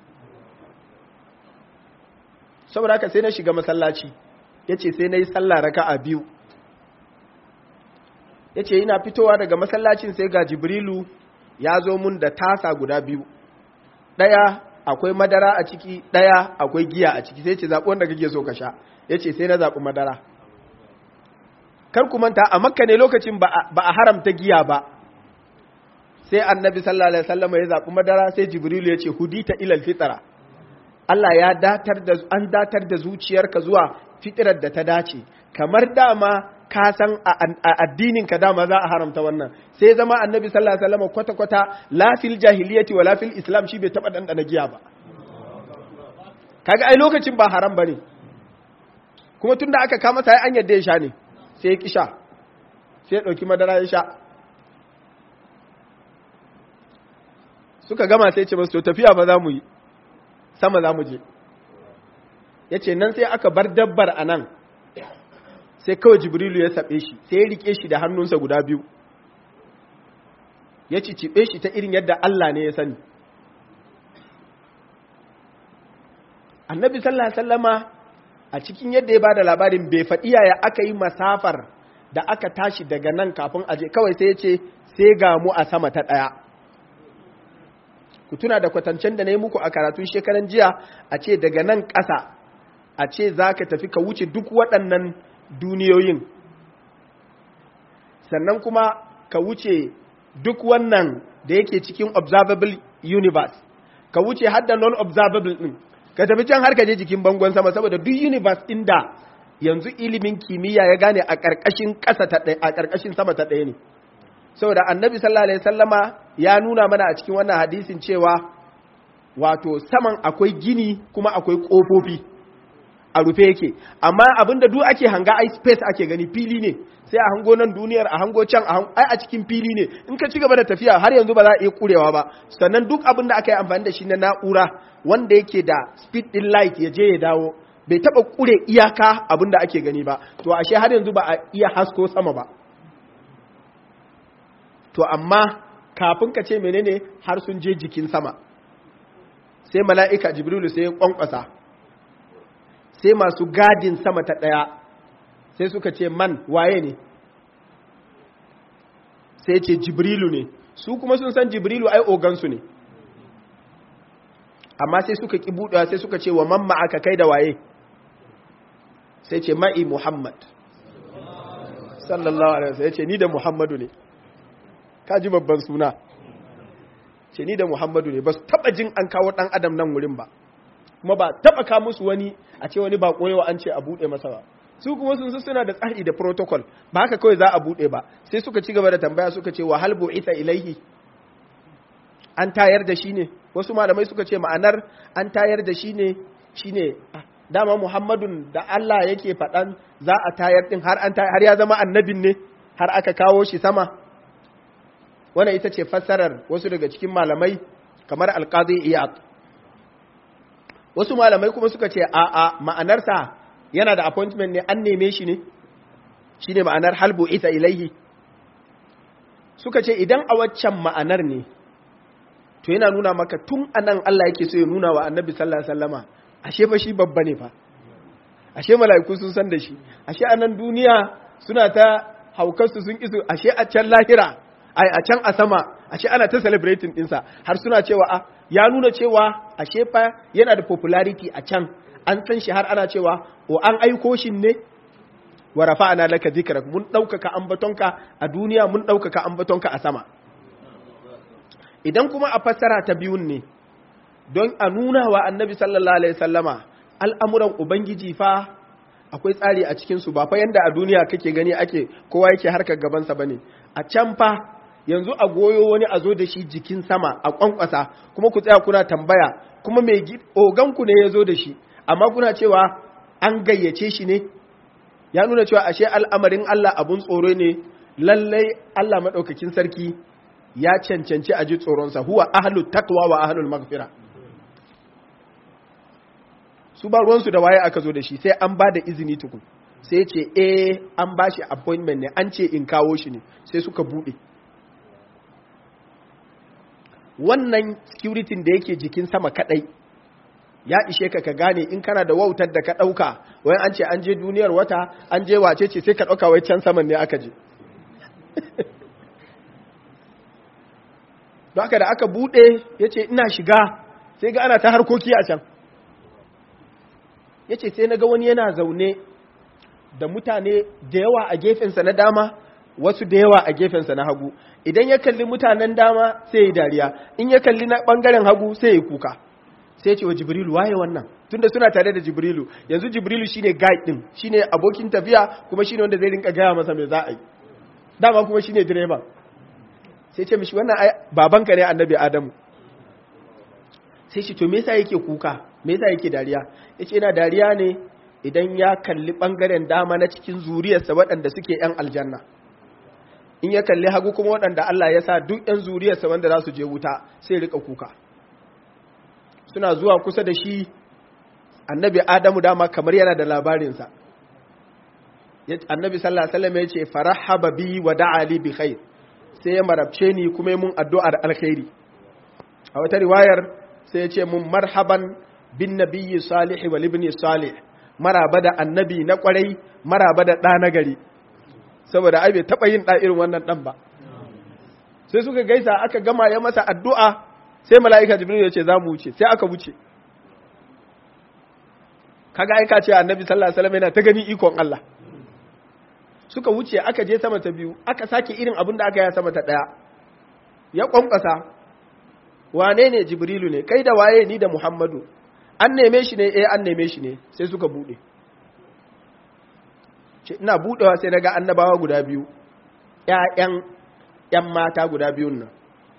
Saboda haka sai na shiga masallaci, ya ce sai na yi sallah raka'a 2. Ya ce ina fitowa daga masallacin sai ga Jibrilu ya zo mun da tasa guda 2. Ɗaya akwai madara a ciki, ɗaya akwai giya a ciki, sai ce zaɓi wanda kake so ka sha. Ya ce sai na zaɓi madara. Kar ku manta a Makka ne lokacin ba a haramta giya ba. Sai Annabi sallallahu alaihi wasallam ya zaɓi madara, sai Jibrilu ya ce hudita ilal fitra. Allah ya datar da zuciyarka zuwa fitrar da ta dace. Kamar dama ka san a addinin ka dama za a haramta wannan. Sai zama Annabi sallallahu alaihi wasallam kwata-kwata la fil jahiliyyati wala fil islam shi bai taba dandana giya ba. Kaga ai lokacin ba haram bane. Kuma tunda aka kama sai an yadda ya sha ne. Sai ya kisha, sai ya ɗauki madara ya sha. Suka gama sai ce masu tafiya ba za mu yi, sama za mu je. Ya ce nan sai aka bar dabbar a nan, sai kawai Jibrilu ya saɓe shi, sai ya riƙe shi da hannunsa guda 2. Ya ciciɓe shi ta irin yadda Allah ne ya sani. Annabi sallallahu Alaihi wasallama a cikin yadda ya ba da labarin bai faɗi yaya aka yi masafar da aka tashi daga nan kafin aje, kawai sai ya ce sai ga mu a sama ta 1. Ku tuna da kwatancen da na yi muku a karatun shekaran jiya, a ce daga nan ƙasa a ce za ka tafi ka wuce duk waɗannan duniyoyin, sannan kuma ka wuce duk wannan da yake cikin observable universe, ka wuce har da non-observable ɗin, ka tafi can har ka je jikin bangon sama, saboda duk universe inda yanzu ilimin kimiyya ya gane a ƙarƙashin ƙasa ta ɗaya, a ƙarƙashin sama ta ɗaya ne. Saboda Annabi sallallahu alaihi wasallama ya nuna mana a cikin wannan hadisin cewa wato saman akwai gini kuma akwai ƙofofi a rufe yake, amma abinda duk ake hanga ai space ake gani, fili ne, sai a hango nan duniyar, a hango can, ai a cikin fili ne. In ka ci gaba da tafiya har yanzu ba za a iya kurewa ba. Sannan duk abin da aka yi amfani da shi na na'ura wanda yake da speed din light ya je ya dawo, bai taba kure iyaka abin da ake gani ba. To ashe har yanzu ba a iya hasko sama ba. To amma kafin ka ce menene har sun je jikin sama. Sai mala'ika Jibrilu sai ya kwankwasa, sai masu gadin sama ta ɗaya sai suka ce man waye ne, sai ce Jibrilu ne, su kuma sun san Jibrilu ai ogansu ne, amma sai suka ƙi buɗewa sai suka ce wa man ma'aka kai da waye, sai ce ma'i Muhammad sallallahu alaihi wasallam, ya ce ni da Muhammadu ne, ka ji babban suna, ce ni da Muhammadu ne. Ba su taba jin an kawo dan adam nan wurin ba, kuma ba taba ka musu wani a ce wani ba koyewa an ce a bude masa ba. Su kuma sun suna da tsari da protocol, ba haka kawai za a bude ba. Sai suka ci gaba da tambaya suka ce wa hal bu'itha ilaihi, an tayar da shi ne. Wasu malamai suka ce ma'anar an tayar da shi ne shine dama Muhammadun da Allah yake faɗan za a tayar din har ya zama annabin ne har aka kawo shi sama. Wannan ita ce fassarar wasu daga cikin malamai kamar Al-Qadi Iyad. Wasu malamai kuma suka ce a'a ma'anarsa yana da appointment ne, an neme shi ne, shine ma'anar halbu ita ilaihi. Suka ce idan a waccan ma'anar ne to yana nuna maka tun anan Allah yake so ya nuna wa Annabi sallallahu alaihi wasallama ashe fa shi babba ne fa, ashe mala'iku sun san da shi, ashe anan duniya suna ta haukarsu sun iso, ashe a can lahira a can a sama ashe ana ta celebrating dinsa, har suna cewa ya nuna cewa ashe fa yana da popularity a can, an san shi har ana cewa o an aiko shi ne, wa rafa'ana laka dhikrak, mun daukaka ambatonka a duniya, mun daukaka ambatonka a sama. Idan kuma a fassara ta biyun ne don a nuna wa Annabi sallallahu alaihi wasallama al'amuran ubangiji fa akwai tsari a cikin su, ba fa yanda a duniya kake gani ake kowa yake harkar gaban sa bane. A can fa yanzu a goyo wani a zo da shi jikin sama a kwankwasa, kuma ku tsaya kuna tambaya, kuma mai oganku ne ya zo da shi, amma kuna cewa an gayyace shi ne, ya nuna cewa ashe al'amarin Allah abun tsoro ne. Lallai Allah maɗaukakin sarki ya cancanci a ji tsoronsa, huwa ahlut taqwa wa ahlul maghfira. Su ba ruwansu da waye aka zo da shi, sai an ba da izini tukun, sai ce an ba shi appointment ne, an ce in kawo shi ne, sai suka buɗe. Wannan security da yake jikin sama kadai ya ishe ka gane in kana da wautar da ka dauka wai an ce an je duniyar wata, an je wace ce, sai ka dauka wai can saman ne aka je. Don haka da aka bude yace ina shiga sai ga ana ta harkoki a can, yace sai naga wani yana zaune da mutane da yawa a gefensa na dama, wasu da yawa a gefensa na hagu. Idan ya kalli mutanen dama sai ya dariya, in ya kalli na bangaren hagu sai ya kuka. Sai ya ce wa Jibrilu waye wannan, tunda suna tare da Jibrilu. Yanzu Jibrilu shine guide din, shine abokin tafiya, kuma shine wanda zai rinka gaya masa me za a yi, dama kuma shine direba. Sai ce mishi wannan babanka ne Annabi Adamu. Sai shi to me yasa yake kuka, me yasa yake dariya? Yace yana dariya ne idan ya kalli bangaren dama na cikin zuriyarsa waɗanda suke yan aljanna, in ya kalli hagu kuma waɗanda Allah ya sa duk ‘yan zuriyarsa wanda za su je wuta, sai rika kuka. Suna zuwa kusa da shi, Annabi Adamu dama kamar yana da labarinsa. Annabi sallallahu alaihi wasallam ya ce farahaba bi wa da'ali bi khair, sai ya marabce ni kuma mun addu'ar alkhairi. A wata riwayar sai ya ce mun marhaban bin nabiyyi salih wa ibni salih, maraba da annabi na kwarai, maraba da ɗa na gari. Saboda ai bai taɓa yin ɗa irin wannan ɗan ba. Sai suka gaisa aka gama ya masa addu'a, sai mala'ika Jibril ya ce za mu wuce, sai aka wuce. Kaga aika ce Annabi sallallahu alaihi wasallam yana ta gani ikon Allah. Suka wuce aka je sama ta biyu, aka sake irin abin da aka yi sama ta ɗaya. Ya kwankwasa, wane ne Jibrilu ne, kai da waye ni da Muhammadu. An neme shi ne, an neme shi ne, sai suka buɗe. Ina buɗewa sai daga annabawa guda biyu, ‘yan mata guda biyun nan,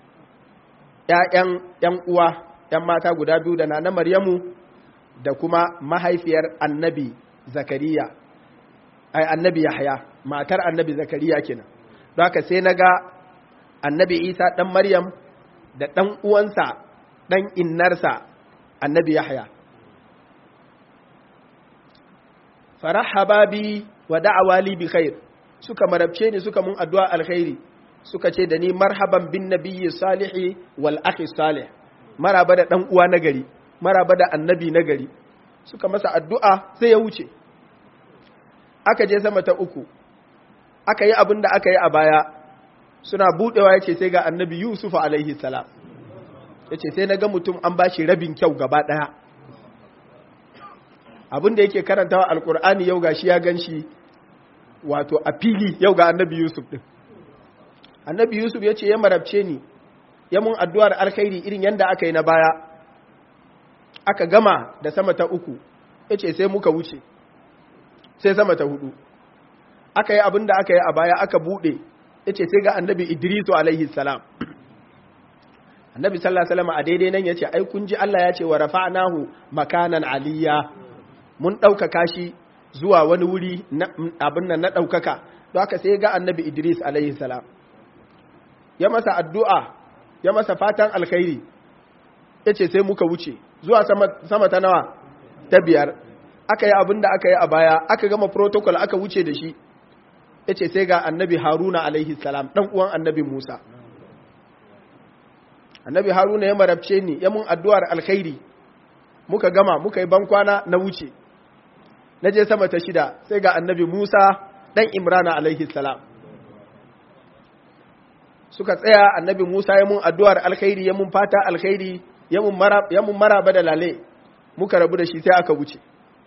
‘yan uwa, ‘yan mata guda biyu da na Maryamu da kuma mahaifiyar annabi Zakariya, annabi Yahya, matar annabi Zakariya kenan. Don haka sai naga annabi Isa ɗan Maryam da ɗan uwansa, ɗan innarsa annabi Yahya. Farahaba bi wa da'awa li bi khair, suka marabce ni suka mun addu'a alkhairi, suka ce da ni marhaban bin nabiyyi salihi wal akhi salih, maraba da dan uwa nagari, maraba da annabi nagari. Suka masa addu'a sai ya wuce. Aka je sama ta uku, aka yi abin da aka yi a baya, suna budewa yace sai ga annabi Yusuf alaihi salam. Yace sai naga mutum an bashi rabin kyau gaba daya. Abin da yake karantawa alqur'ani yau gashi ya ganshi wato a fili, yau ga annabi Yusuf din. Annabi Yusuf ya ce ya marabce ni, ya mun addu'ar alkhairi irin yadda aka yi na baya, aka gama da sama ta uku, ya ce sai muka wuce, sai sama ta hudu. Aka yi abin da aka yi a baya aka buɗe, ya ce sai ga annabi Idrisu alaihi salam. Annabi sallallahu alaihi wasallam a daidai nan ya ce, ai kun ji Allah ya ce wa rafa'nahu makanan aliyya, mun ɗaukaka shi zuwa wani wuri abin nan na ɗaukaka, don haka sai ga annabi Idris alaihi salam. Ya masa addu'a, ya masa fatan alkhairi, ya ce sai muka wuce zuwa sama ta nawa ta biyar. Aka yi abin da aka yi a baya, aka gama protocol aka wuce da shi, ya ce sai ga annabi Haruna alaihi salam, ɗan uwan annabi Musa. Annabi Haruna ya marabce ni, ya mun addu'ar alkhairi, muka gama, muka yi bankwana na wuce. Na je sama ta shida, sai ga annabi Musa ɗan Imrana alaihi salam. Suka tsaya, annabi Musa ya mun addu'ar alkhairi, ya mun fata alkhairi, ya mun maraba da lale, muka rabu da shi sai aka wuce.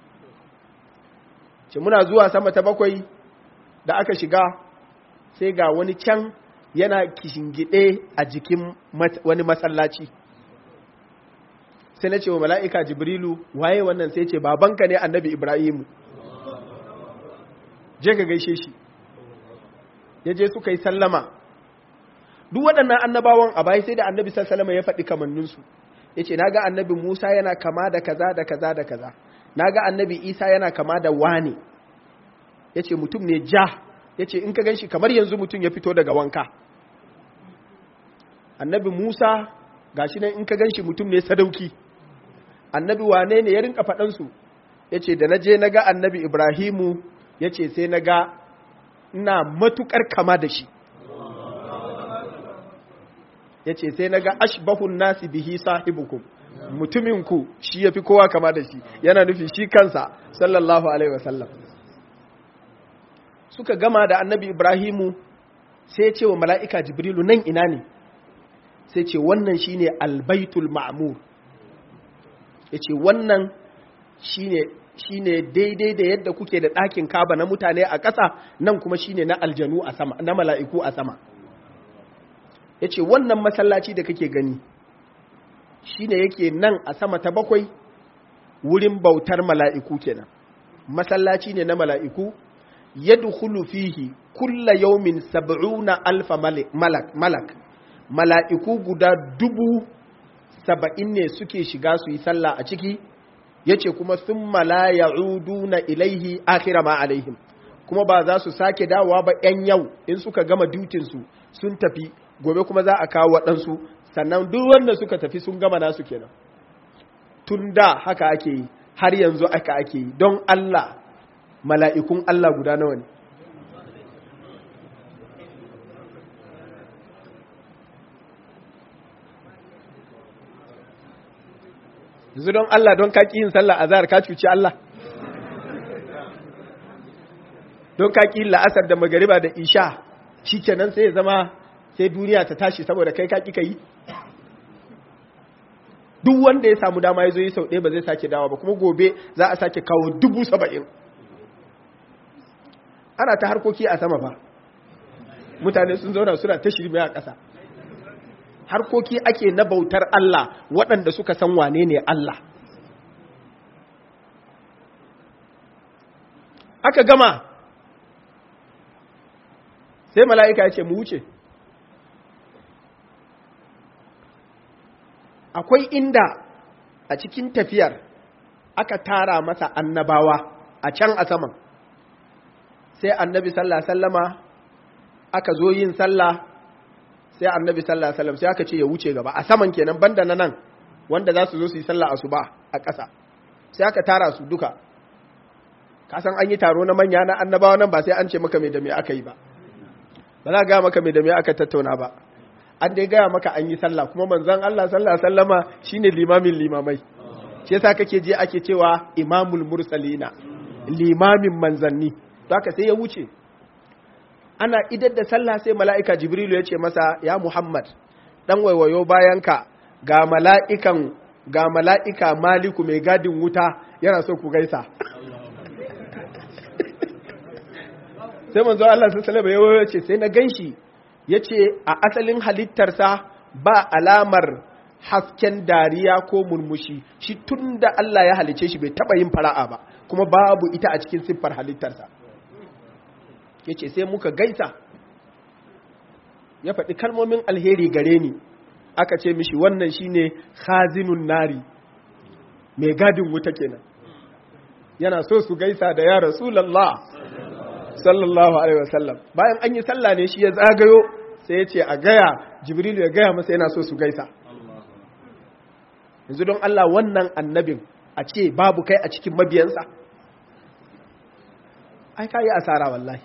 Ce muna zuwa sama ta bakwai da aka shiga, sai ga wani can yana kishingide a jikin wani masallaci. Sai na ce wa mala'ika Jibrilu, waye wannan? Sai ce, babanka ne annabi Ibrahimu, je ka gaishe shi. Ya je suka yi sallama. Duk waɗannan annabawan a bai sai da annabi sallama ya faɗi kamanninsu. Ya ce, na ga annabi Musa yana kama da kaza da kaza da kaza, na ga annabi Isa yana kama da wane. Ya ce, mutum ne ja, ya ce, in ka gan shi kamar yanzu mutum ya fito daga wanka. Annabi Musa, ga shi nan in ka gan shi mutum ne sadauki. Annabi wane ne ya rinka faɗansu? Ya ce, da na je na ga annabi Ibrahimu, ya ce, sai na ga ina matuƙar kama da shi. Ya ce, sai na ga ashbahun nasi bihi sahibukum, mutuminku shi ya fi kowa kama da shi, yana nufi shi kansa, sallallahu alaihi wasallam. Suka gama da annabi Ibrahimu, sai ya ce wa mala'ika Jibrilu, nan ina ne? Sai ce, wannan shi ne albaitul ma'amur. Ya ce, wannan shi ne daidai da yadda kuke da ɗakin kaba na mutane a ƙasa, nan kuma shi ne na aljanu a sama, na mala'iku a sama. Ya ce, wannan masallaci da kake gani, shi ne yake nan a sama ta bakwai, wurin bautar mala'iku kenan. Masallaci ne na mala'iku, yadkhulu fihi kulla yawmin 70,000 malak. Mala'iku guda 70,000 ne suke shiga su yi sallah a ciki. Yace kuma thumma la ya'uduna ilaihi akhira ma alaihim, kuma ba za su sake dawowa ba ‘yan yau in suka gama dutinsu sun tafi, gobe kuma za a kawo waɗansu, sannan duk wanda suka tafi sun gama nasu kenan. Tun da haka ake yi, har yanzu aka ake yi, don Allah, mala'ikun Allah guda nawa ne? Yanzu don Allah, don ka ƙi yin sallah azhar ka cuci Allah? Don ka ƙi la'asar da magariba da isha, shi kenan sai ya zama sai duniya ta tashi saboda kai ka ƙi ka yi? Duk wanda ya samu dama ya zo yi sau ɗaya ba zai sake dawa ba, kuma gobe za a sake kawo 70,000. Ana ta harkoki a sama ba, mutane sun zauna suna ta shirme a ƙasa. Harkoki ake na bautar Allah waɗanda suka san wane ne Allah. Aka gama, sai mala'ika ya ce mu wuce. Akwai inda a cikin tafiyar aka tara masa annabawa a can a saman. Sai annabi sallallahu alaihi wasallama aka zo yin sallah, sai annabi sallallahu alaihi wasallam sai aka ce ya wuce gaba a saman kenan, banda na nan wanda za su zo su yi sallah asuba a ƙasa. Sai aka tara su duka. Ka san an yi taro na manya na annabawa nan ba sai an ce maka me da me aka yi ba. ba za gaya maka mai da mai aka tattauna ba, an dai gaya maka an yi sallah, kuma manzan Allah sallallahu alaihi wasallama shine limamin limamai, shi yasa kake je ake cewa imamul mursalina, limamin manzanni. To haka sai ya wuce, ana idar da sallah sai mala'ika Jibrilu ya ce masa, ya Muhammad dan waiwayo bayanka ga mala'ika Maliku mai gadin wuta yana so ku gaisa. Sai manzo Allah sallallahu alaihi wasallam ya ce sai na ganshi, yace a asalin halittarsa ba alamar hasken dariya ko murmushi, shi tunda Allah ya halice shi bai taba yin fara'a ba, kuma babu ita a cikin siffar halittarsa. Yace sai muka gaisa, ya faɗi kalmomin alheri gare ni, aka ce mishi wannan shine khazinun nari, mai gadin wuta kenan, yana so su gaisa da ya Rasulullah sallallahu alaihi wasallam. Bayan an yi sallah ne shi ya zagayo sai ya ce a gaya Jibrilu ya gaya masa yana so su gaisa. Yanzu don Allah wannan annabin a ce babu kai a cikin mabiyansa, ai ka yi asara wallahi.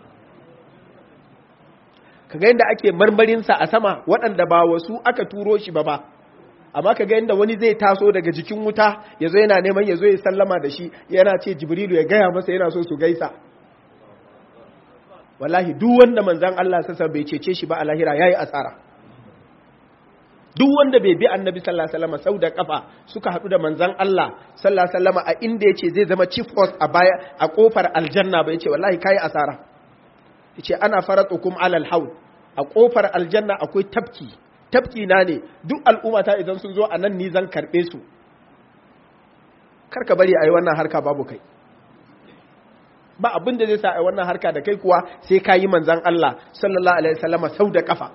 Kaga yadda ake marmarinsa a sama waɗanda ba wasu aka turo shi ba, amma kaga yadda wani zai taso daga jikin wuta ya zo yana neman ya zo ya sallama da shi, yana ce Jibrilu ya gaya masa yana so su gaisa. Wallahi duk wanda manzan Allah sassa bai cece shi ba a lahira yayi asara. Duk wanda bai bi annabi sallallahu alaihi wasallam sau da kafa suka haɗu da manzan Allah sallallahu alaihi wasallam a inda yace zai zama chief host a baya a kofar aljanna ba, yace wallahi kai asara. Yace ana faratukum alal haud, a kofar aljanna akwai tafki na ne, duk al'umma ta idan sun zo a nan ni zan karbe su. Karka bari ayi wannan harka babu kai, ba abin da zai sa a wannan harka da kai kuwa sai ka yi manzan Allah sallallahu alaihi wasallam sau da kafa.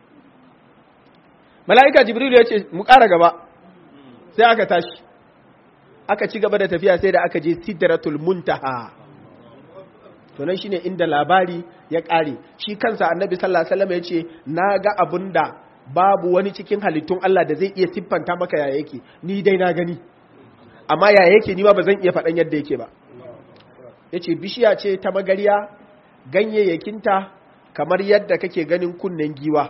Mala'ika Jibril ya ce mu ƙara gaba, sai aka tashi aka ci gaba da tafiya sai da aka je Sidratul Muntaha. To nan shine inda labari ya ƙare. Shi kansa Annabi sallallahu alaihi wasallam ya ce na ga abin da babu wani cikin halittun Allah da zai iya siffanta maka yaya yake, ni dai na gani, amma yaya yake ni ma ba zan iya faɗan yadda yake ba. Ya ce bishiya ce ta magariya, ganyayyakinta kamar yadda kake ganin kunnen giwa.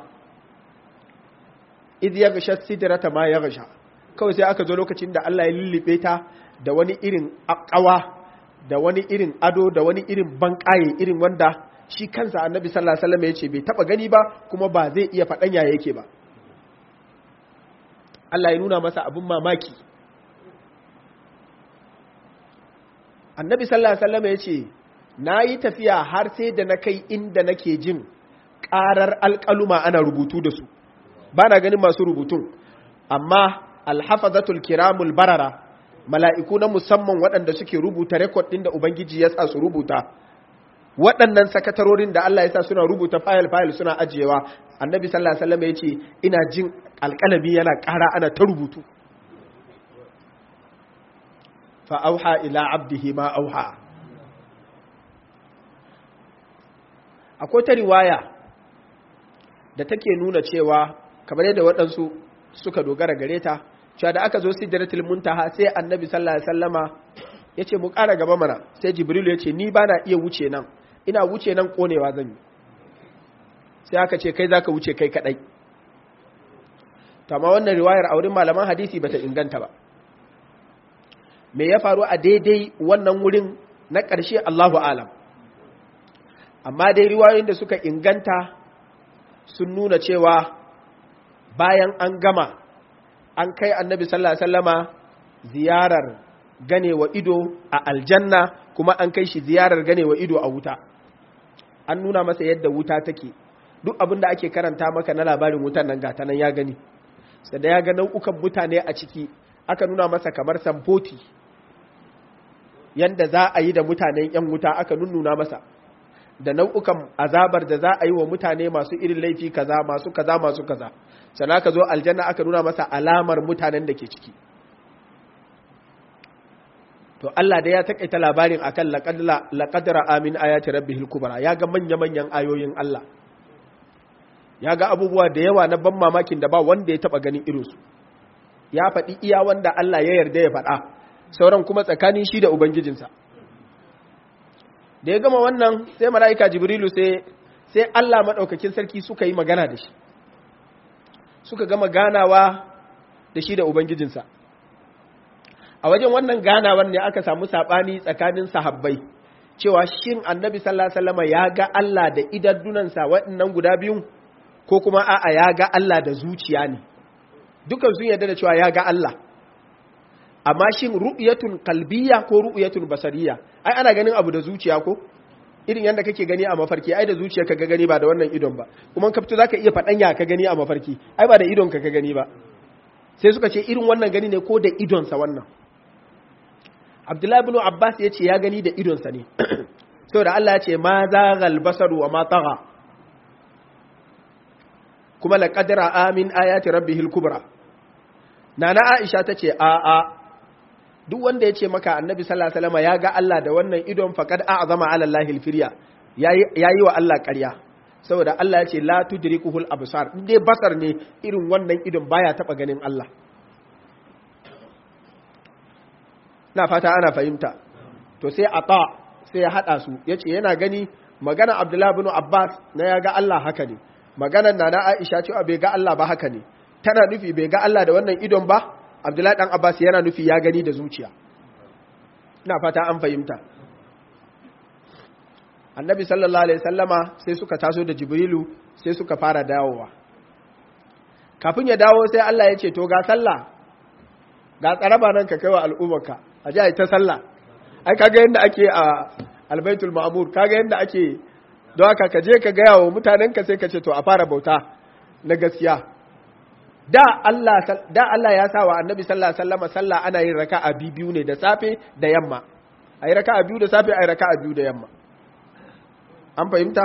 Idh yaghsha sidrata ma yaghsha, kawai sai aka zo lokacin da Allah ya lullube ta da wani irin akawa, da wani irin ado, da wani irin banƙaye irin wanda shi kansa Annabi sallallahu alaihi wasallam ya ce bai taba gani ba, kuma ba zai iya faɗan yaya yake ba. Allah ya nuna masa abin mamaki. Annabi sallallahu alaihi wasallam ya ce na yi tafiya har sai da na kai inda nake jin ƙarar alƙaluma ana rubutu da su, ba na ganin masu rubutun, amma alhafazatul kiramul barara, mala'iku na musamman waɗanda suke rubuta rekod ɗin da Ubangiji ya sa su rubuta, waɗannan sakatarorin da Allah ya sa suna rubuta fayil suna ajiyewa. Annabi sallallahu alaihi wasallam ya ce ina jin alƙalami yana ƙara ana ta rubutu. Fa'auha ila abdihi ma auha. Akwai ta riwaya da take nuna cewa kamar yadda waɗansu suka dogara gare ta, cewa da aka zo Sidratul Muntaha sai Annabi sallallahu alaihi wasallama ya ce mu ƙara gaba mana, sai Jibrilu ya ce ni ba na iya wuce nan, ina wuce nan ƙonewa zan yi. Sai aka ce kai za ka wuce kai kaɗai. Tama wannan riwayar a wurin malaman hadisi bata inganta ba. Me ya faru a daidai wannan wurin na ƙarshe Allahu alam. Amma dai riwayoyin da suka inganta sun nuna cewa bayan an gama an kai Annabi sallallahu alaihi wasallama ziyarar ganewa ido a aljanna, kuma an kai shi ziyarar ganewa ido a wuta. An nuna masa yadda wuta take, duk abin da ake karanta maka na labarin wutan nan gata nan ya gani, sai da ya ga nau'ukan mutane a ciki, aka nuna masa kamar samfoti yanda za a yi da mutanen ‘yan wuta aka nunnuna masa, da nau'ukan azabar da za a yi wa mutane masu irin laifi kaza masu kaza masu kaza. Sannan aka zo aljanna aka nuna masa alamar mutanen da ke ciki. To Allah da ya takaita labarin akan laqadra amin ayati rabbihil kubra, ya ga manya-manyan ayoyin Allah, ya ga abubuwa da yawa na ban mamakin da ba wanda ya taba ganin irinsu. Ya faɗi iya wanda Allah ya yarda ya faɗa, sauran kuma tsakanin shi da ubangijinsa. Da ya gama wannan sai mala'ika Jibrilu sai sai Allah maɗaukakin sarki suka yi magana da shi, suka gama ganawa da shi da Ubangijinsa. A wajen wannan ganawar ne aka samu saɓani tsakanin sahabbai, cewa shin annabi sallallahu alaihi wasallam ya ga Allah da idaddunansa waɗannan guda biyun, ko kuma a'a ya ga Allah da zuciya ne. Dukan sun yarda da cewa ya ga Allah. Amma shin ru'yatun qalbiyya ko ru'yatun basariyya? Ai ana ganin abu da zuciya ko? Irin yanda kake gani a mafarki, ai da zuciya ka gani ba da wannan idon ba. Kuma ka fito zaka iya faɗan ya ka gani a mafarki, ai ba da idon ka gani ba. Sai suka ce irin wannan gani ne ko da idonsa wannan. Abdullahi ibn Abbas ya ce ya gani da idonsa ne. Saboda Allah ya ce ma zaghal basaru wa ma tagha. Kuma laqad ra'a min ayati rabbihil kubra. Nana Aisha tace a duk wanda ya ce maka annabi sallallahu alaihi wasallam ya ga Allah da wannan idon faqad a'zama 'ala Allahi al-firya, yayi wa Allah ƙarya. Saboda Allah ya ce la tudrikuhul absar, dai basar ne irin wannan idon baya taba ganin Allah. Na fata ana fahimta. To sai Ata sai ya hada su, yace yana gani magana Abdullah ibn Abbas na ya ga Allah haka ne, maganar Nana Aisha cewa bai ga Allah ba haka ne, tana nufi bai ga Allah da wannan idon ba. Abdullah dan Abbas yana nufi ya gani da zuciya. Ina fata an fahimta. Annabi sallallahu alaihi wasallama sai suka taso da Jibrilu sai suka fara dawowa. Kafin ya dawo sai Allah ya ce to ga sallah, ga tsaraba nan ka kaiwa al'ummarka, a ji ta sallah. Ai kaga yanda ake a Albaitul Ma'mur, kaga yanda ake, don haka ka je ka gaya wa mutanenka sai ka ce to a fara bauta na gaskiya. Da Allah ya sa wa annabi sallallahu alaihi wasallam sallah ana yin raka'a biyu ne da safe da yamma. Ayi raka'a biyu da safe, ayi raka'a biyu da yamma. An fahimta?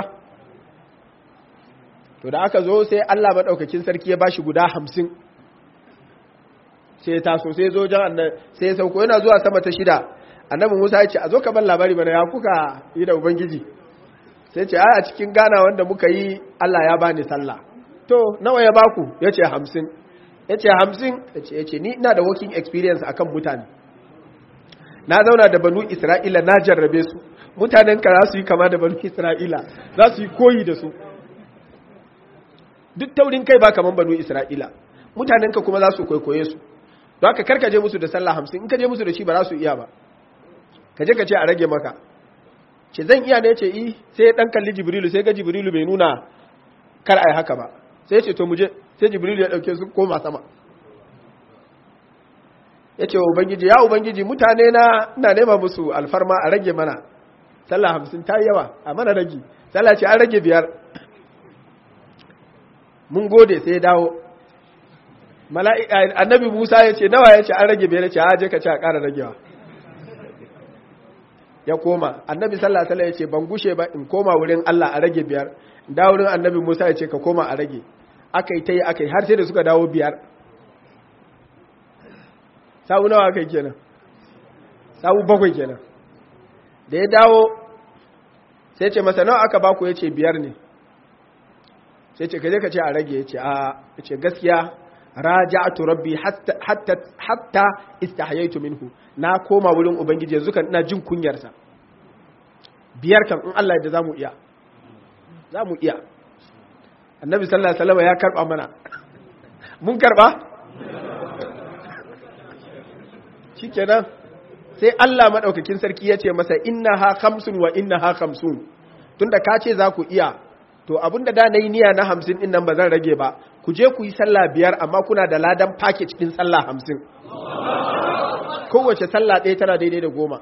To da aka zo sai Allah madaukakin sarki ya bashi guda 50. Sai ta so sai zo jan annabi, sai ya sauko yana zuwa sama ta 6. Annabi Musa ya ce a zo ka ban labari bana ya kuka yi da ubangiji. Sai ce a cikin gana wanda muka yi Allah ya bani sallah. To nawa ya baku? Ya ce 50. Ya ce 50? Ya ce ni ina da working experience akan mutane, na zauna da banu Isra'ila na jarrabe su, mutanen ka za su yi kama da banu Isra'ila, za su yi koyi da su. Duk taurin kai ba kaman banu Isra'ila, mutanen ka kuma za su kwaikwaye su. Don haka karka je musu da sallah 50, in ka je musu da shi ba za su iya ba. Ka je ka ce a rage maka. Ce zan iya ne, ce sai dan kalli Jibrilu, sai ga Jibrilu bai nuna kar ai haka ba. Sai ce to muje, sai Jibril ya dauke su koma sama. Ya ce wa Ubangiji, ya Ubangiji mutane na ina nema musu alfarma a rage mana, sallah 50 ta yi yawa, a mana rage, sallah ce an rage 5. Mun gode sai dawo. Annabi Musa ya ce nawa, ya ce an rage 5, ya ce a je ka ce a ƙara ragewa. Ya koma, annabi sallallahu alaihi wasallam ya ce ban gushe ba in koma wurin Allah a rage 5. Da wurin annabi Musa ya ce ka koma a rage. Aka yi ta yi aka yi har sai da suka dawo 5. Sawu nawa aka yi kenan? Sawu 7 kenan. Da ya dawo sai ce masa nawa aka baku, ya ce 5 ne. Sai ce kaje ka ce a rage, ya ce a, ya ce gaskiya raja'atu rabbi hatta istahyaytu minhu, na koma wurin ubangiji yanzu kan ina jin kunyarsa. 5 kan in Allah ya da zamu iya. Za mu iya. Annabi sallallahu alaihi wasallam ya karba mana. Mun karba? Shikenan sai Allah madaukakin sarki ya ce masa innaha khamsun wa innaha khamsun. Tunda ka ce za ku iya, to abinda da nayi niyya na 50 din nan ba zan rage ba. Ku je ku yi sallah 5 amma kuna da ladan package din sallah 50. Kowace sallah ɗaya tana daidai da 10.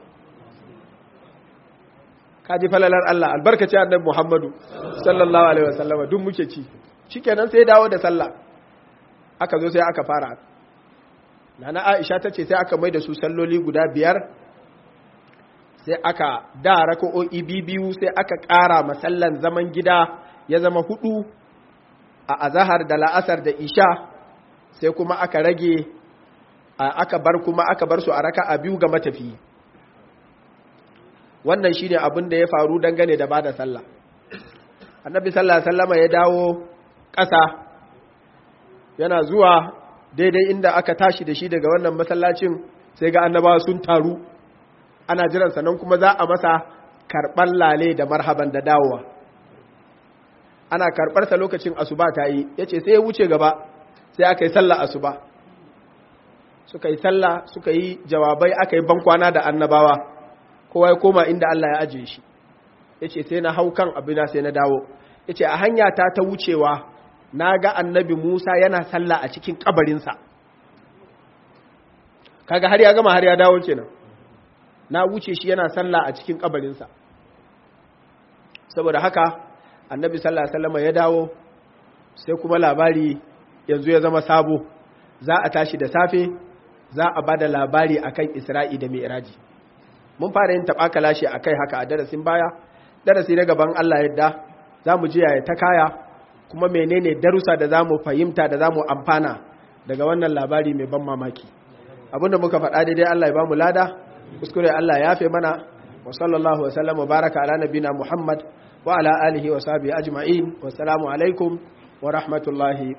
Kaji falalar Allah, albarkaci annabi Muhammadu sallallahu alaihi wasallam duk muke ci. Shikenan sai dawo da sallah. Aka zo sai aka fara. Nana Aisha tace sai aka maida su salloli guda 5. Sai aka da raka'o'i biyu sai aka ƙara masallan zaman gida ya zama 4 a azhar da la'asar da isha, sai kuma aka rage aka bar su a raka'a 2 ga matafiyi. Wannan shine abin da ya faru dangane da bada sallah. Annabi sallallahu alaihi wasallam ya dawo ƙasa, yana zuwa daidai inda aka tashi da shi daga wannan masallacin, sai ga annabawa sun taru ana jiran sanan kuma za a masa karɓar lale da marhaban da dawowa. ana karɓarsa lokacin asuba ta yi, ya ce sai ya wuce gaba sai aka yi sallah asuba, suka yi sallah suka yi jawabai, aka yi bankwana da annabawa, kowa ya koma inda Allah ya ajiye shi. Ya ce sai na hau kan abina sai na dawo, ya ce a hanya ta wucewa na ga annabi Musa yana sallah a cikin kabarinsa. Kaga har ya gama har ya dawo kenan, na wuce shi yana sallah a cikin kabarinsa. Saboda haka annabi sallallahu alaihi wasallam ya dawo, sai kuma labari yanzu ya zama sabo, za a tashi da safe za a bada labari akan Isra'i da Mi'raji. Mun fara yin tabakalashi akai haka a darasin baya, darasi na gaban Allah yadda zamu ji yaya ta kaya, kuma menene darussa da zamu fahimta da zamu amfana daga wannan labari mai ban mamaki. Abinda muka faɗa daidai Allah ya bamu lada, kuskure Allah ya yafe mana. Wa sallallahu wa sallam wa baraka ala nabina Muhammad wa ala alihi wa sahbihi ajma'in. Wassalamu alaikum wa rahmatullahi